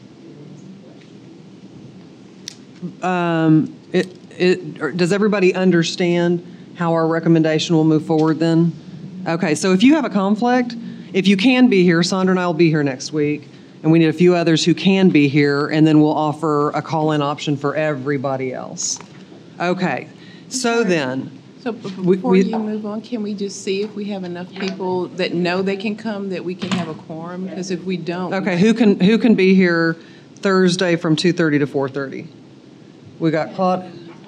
Um, it, it, or does everybody understand how our recommendation will move forward then? Okay, so if you have a conflict, if you can be here, Sandra and I will be here next week, and we need a few others who can be here, and then we'll offer a call-in option for everybody else. Okay, so then, So b- b- We- before we- you move on, can we just see if we have enough people that know they can come, that we can have a quorum? Because if we don't. okay, who can, who can be here Thursday from two thirty to four thirty? We got Claude,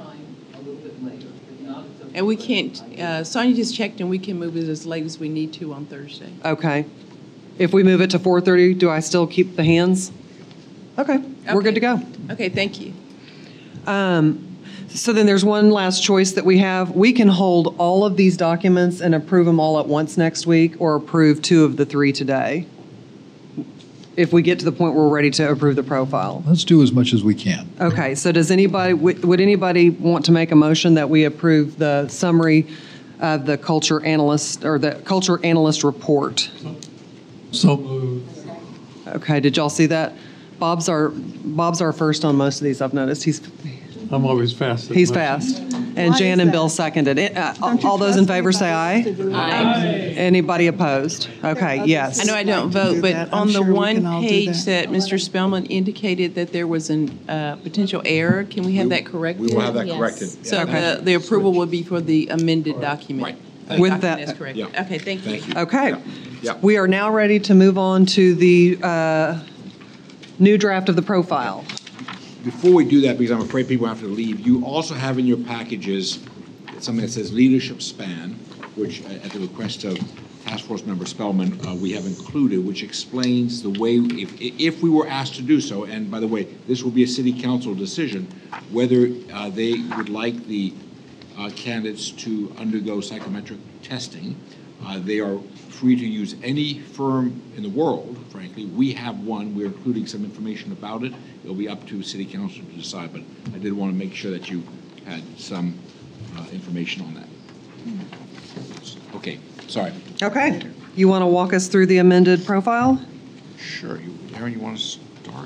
And we can't, uh, Sonia just checked and we can move it as late as we need to on Thursday. okay. If we move it to four thirty, do I still keep the hands? Okay, we're good to go. Okay, thank you. Um, So then there's one last choice that we have. We can hold all of these documents and approve them all at once next week, or approve two of the three today, if we get to the point where we're ready to approve the profile. Let's do as much as we can. Okay, so does anybody, would would anybody want to make a motion that we approve the summary of the culture analyst, or the culture analyst report? So moved. Okay, did y'all see that? Bob's our, Bob's our first on most of these, I've noticed. He's, I'm always fast. at he's motions. fast. And Jan and Bill seconded it. Uh, All those in favor say aye. Aye. Anybody opposed? Okay, yes. I know I don't vote, but that. on I'm the sure we one can all do page that. that Mister Spellman indicated that there was an uh, potential error, can we have that corrected? We will have that corrected. So Okay. the, the approval would be for the amended document. Right. The With document that- is corrected. Yeah. Okay, thank you. Thank you. Okay. Yeah. We are now ready to move on to the uh, new draft of the profile. Before we do that, because I'm afraid people have to leave, you also have in your packages something that says leadership span, which, uh, at the request of Task Force Member Spellman, uh, we have included, which explains the way, if, if we were asked to do so, and by the way, this will be a city council decision, whether uh, they would like the uh, candidates to undergo psychometric testing. Uh, They are free to use any firm in the world, frankly. We have one. We're including some information about it. It'll be up to city council to decide, but I did want to make sure that you had some uh, information on that. Okay, sorry. Okay. You want to walk us through the amended profile? Sure. You- Aaron, you want to start?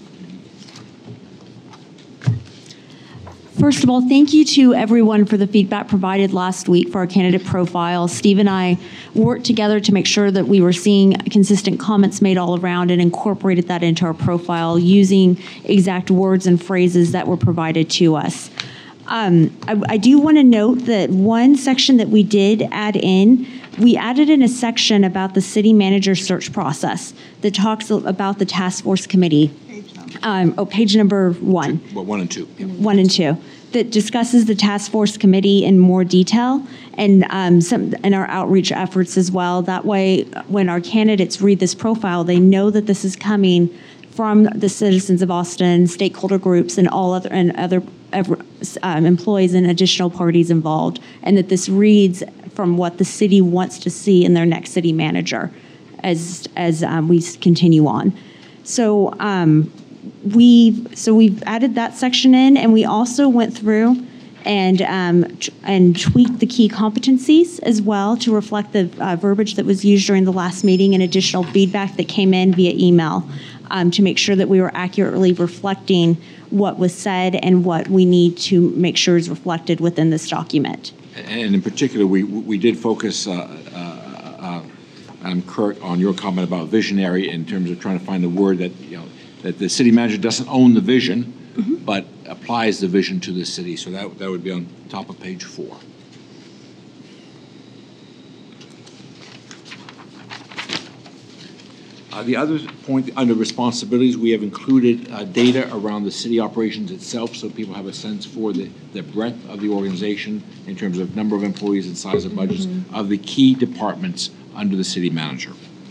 First of all, thank you to everyone for the feedback provided last week for our candidate profile. Steve and I worked together to make sure that we were seeing consistent comments made all around and incorporated that into our profile using exact words and phrases that were provided to us. Um, I, I do want to note that one section that we did add in, we added in a section about the city manager search process that talks about the task force committee. Um, oh, page number one. Well, one and two. Yeah. One and two, that discusses the task force committee in more detail and um, some in our outreach efforts as well. That way, when our candidates read this profile, they know that this is coming from the citizens of Austin, stakeholder groups, and all other and other um, employees and additional parties involved, and that this reads from what the city wants to see in their next city manager as as um, we continue on. So um, we so we've added that section in, and we also went through and um, t- and tweaked the key competencies as well to reflect the uh, verbiage that was used during the last meeting and additional feedback that came in via email um, to make sure that we were accurately reflecting what was said and what we need to make sure is reflected within this document. And in particular, we we did focus, uh, uh, uh, um, Kurt, on your comment about visionary in terms of trying to find a word that, you know, that the city manager doesn't own the vision, mm-hmm. but applies the vision to the city. So that, that would be on top of page four. Uh, the other point under responsibilities, we have included uh, data around the city operations itself so people have a sense for the, the breadth of the organization in terms of number of employees and size of budgets mm-hmm. of the key departments under the city manager.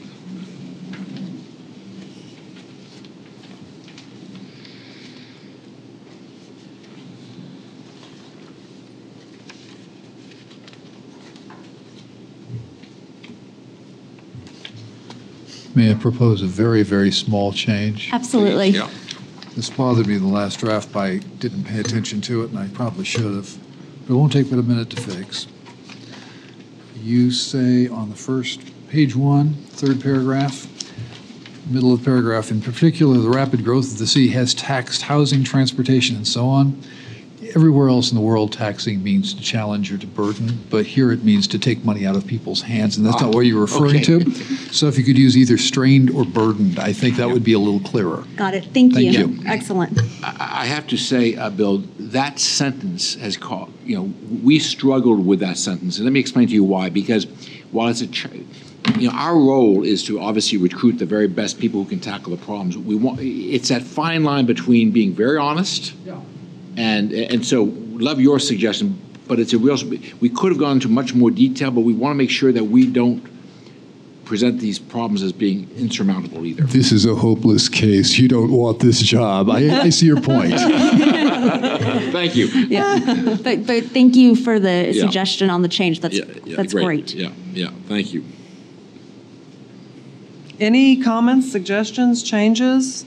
May I propose a very, very small change? Absolutely. Yeah. This bothered me in the last draft, but I didn't pay attention to it, and I probably should have. But it won't take but a minute to fix. You say on the first, page one, third paragraph, middle of the paragraph, in particular, the rapid growth of the city has taxed housing, transportation, and so on. Everywhere else in the world, taxing means to challenge or to burden, but here it means to take money out of people's hands, and that's ah, not what you're referring okay. to. So if you could use either strained or burdened, I think that would be a little clearer. Got it. Thank, Thank you. you. Excellent. I I have to say, uh, Bill, that sentence has caught, you know, we struggled with that sentence. And let me explain to you why. Because while it's a, ch- you know, our role is to obviously recruit the very best people who can tackle the problems. We want, it's that fine line between being very honest yeah. and, and so love your suggestion, but it's a real, we could have gone into much more detail, but we want to make sure that we don't present these problems as being insurmountable either. This is a hopeless case. You don't want this job. I, I see your point. Thank you. Yeah, but but thank you for the yeah. suggestion on the change. That's yeah, yeah, that's great. great. Yeah, yeah. Thank you. Any comments, suggestions, changes?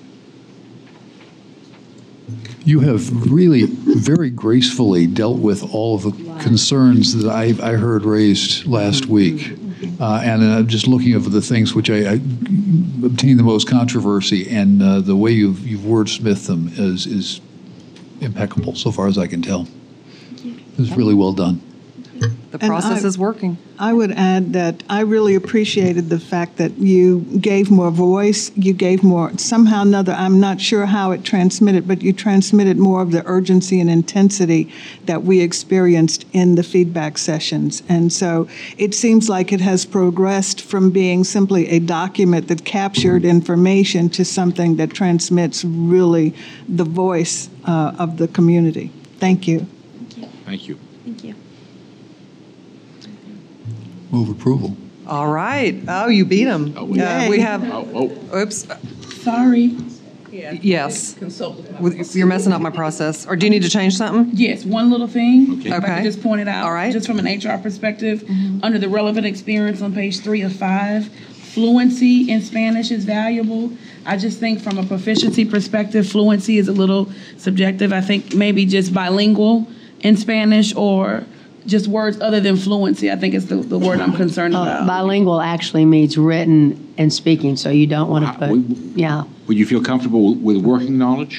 You have really very gracefully dealt with all of the concerns that I, I heard raised last week. Uh, and I'm uh, just looking over the things which I, I obtained the most controversy, and uh, the way you've, you've wordsmithed them is, is impeccable, so far as I can tell. It was really well done. The process I, is working. I would add that I really appreciated the fact that you gave more voice, you gave more, somehow or another, I'm not sure how it transmitted, but you transmitted more of the urgency and intensity that we experienced in the feedback sessions. And so it seems like it has progressed from being simply a document that captured information to something that transmits really the voice uh, of the community. Thank you. Thank you. Thank you. Move approval. All right. Oh, you beat him. Oh, wait. uh, we have. Oh, oh. Oops. Sorry. Yes. Consult with my With- You're messing up my process. Or do you need to change something? Yes, one little thing. Okay. If I Okay. could just point it out. All right. Just from an H R perspective, under the relevant experience on page three of five, fluency in Spanish is valuable. I just think from a proficiency perspective, fluency is a little subjective. I think maybe just bilingual in Spanish or just words other than fluency, I think is the, the word I'm concerned Uh, about. bilingual actually means written and speaking, so you don't want to Wow, put, we- yeah. Would you feel comfortable with working knowledge?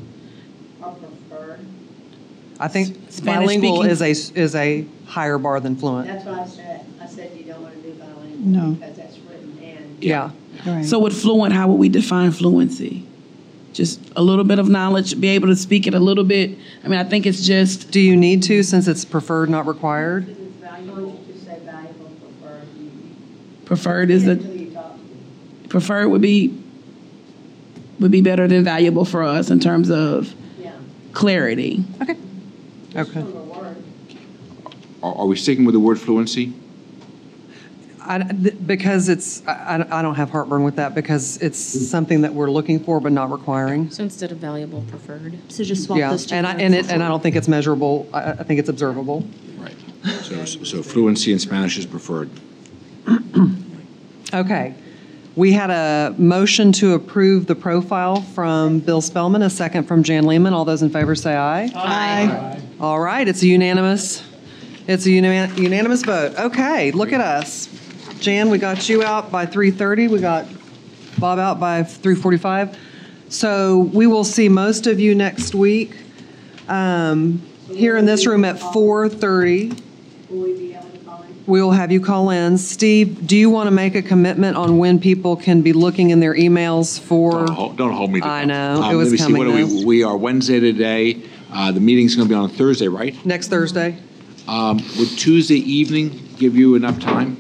I think Spanish bilingual speaking. is a is a higher bar than fluent. That's what I said. I said you don't want to do bilingual No. because that's written and. Yeah. Right. So with fluent, how would we define fluency? Just a little bit of knowledge, be able to speak it a little bit. I mean, I think it's just, Do you need to, since it's preferred, not required? It's valuable to say valuable, preferred. preferred is the, preferred would be, would be better than valuable for us in terms of Yeah. clarity. Okay. Okay. Are, are we sticking with the word fluency? I, because it's, I, I don't have heartburn with that because it's something that we're looking for but not requiring. So instead of valuable, preferred? So just swap Yeah, those two. and I, words. and it, and I don't think it's measurable. I, I think it's observable. Right. So, so fluency in Spanish is preferred. Okay. We had a motion to approve the profile from Bill Spellman, a second from Jan Lehman. All those in favor say aye. Aye. All right, it's a unanimous, it's a uni- unanimous vote. Okay, look at us. Jan, we got you out by three thirty. We got Bob out by three forty-five. So we will see most of you next week um, here in this room at four thirty. Will we be able to call in? We will have you call in. Steve, do you want to make a commitment on when people can be looking in their emails for? Don't hold, don't hold me to that. I know, it Um, was let me see, coming what are we, though. we are Wednesday today. Uh, the meeting's going to be on Thursday, right? Next Thursday? Um, would Tuesday evening give you enough time?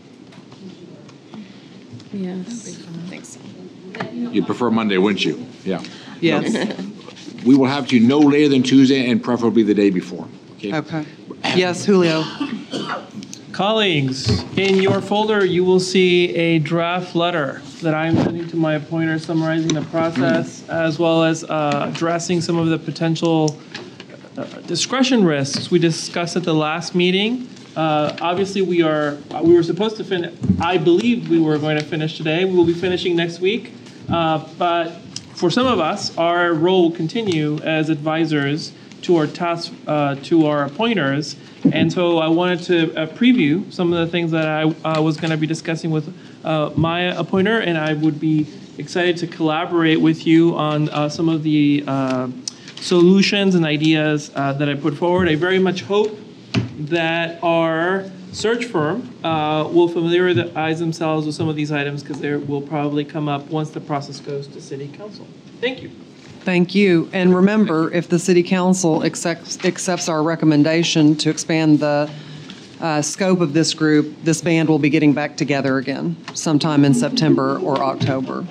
Yes. Thanks. You'd prefer Monday, wouldn't you? Yeah. Yes. We will have to no later than Tuesday and preferably the day before. Okay. Okay. Yes, Julio. Colleagues, in your folder, you will see a draft letter that I'm sending to my appointer summarizing the process as well as uh, addressing some of the potential uh, discretion risks we discussed at the last meeting. Uh, Obviously, we are, we were supposed to finish, I believe we were going to finish today. We will be finishing next week. Uh, But for some of us, our role will continue as advisors to our task, uh, to our appointers. And so I wanted to uh, preview some of the things that I uh, was going to be discussing with uh, my appointer, and I would be excited to collaborate with you on uh, some of the uh, solutions and ideas uh, that I put forward. I very much hope that our search firm uh, will familiarize themselves with some of these items because they will probably come up once the process goes to City Council. Thank you. Thank you. And remember, if the city council accepts, accepts our recommendation to expand the uh, scope of this group, this band will be getting back together again sometime in September or October.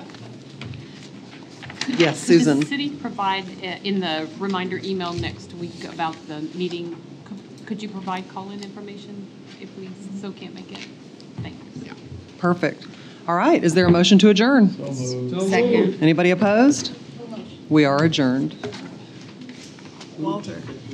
Yes, Susan. Does the city provide uh, in the reminder email next week about the meeting, c- could you provide call-in information if we so can't make it? Thanks. Perfect. All right. Is there a motion to adjourn? Second. Anybody opposed? We are adjourned. Walter.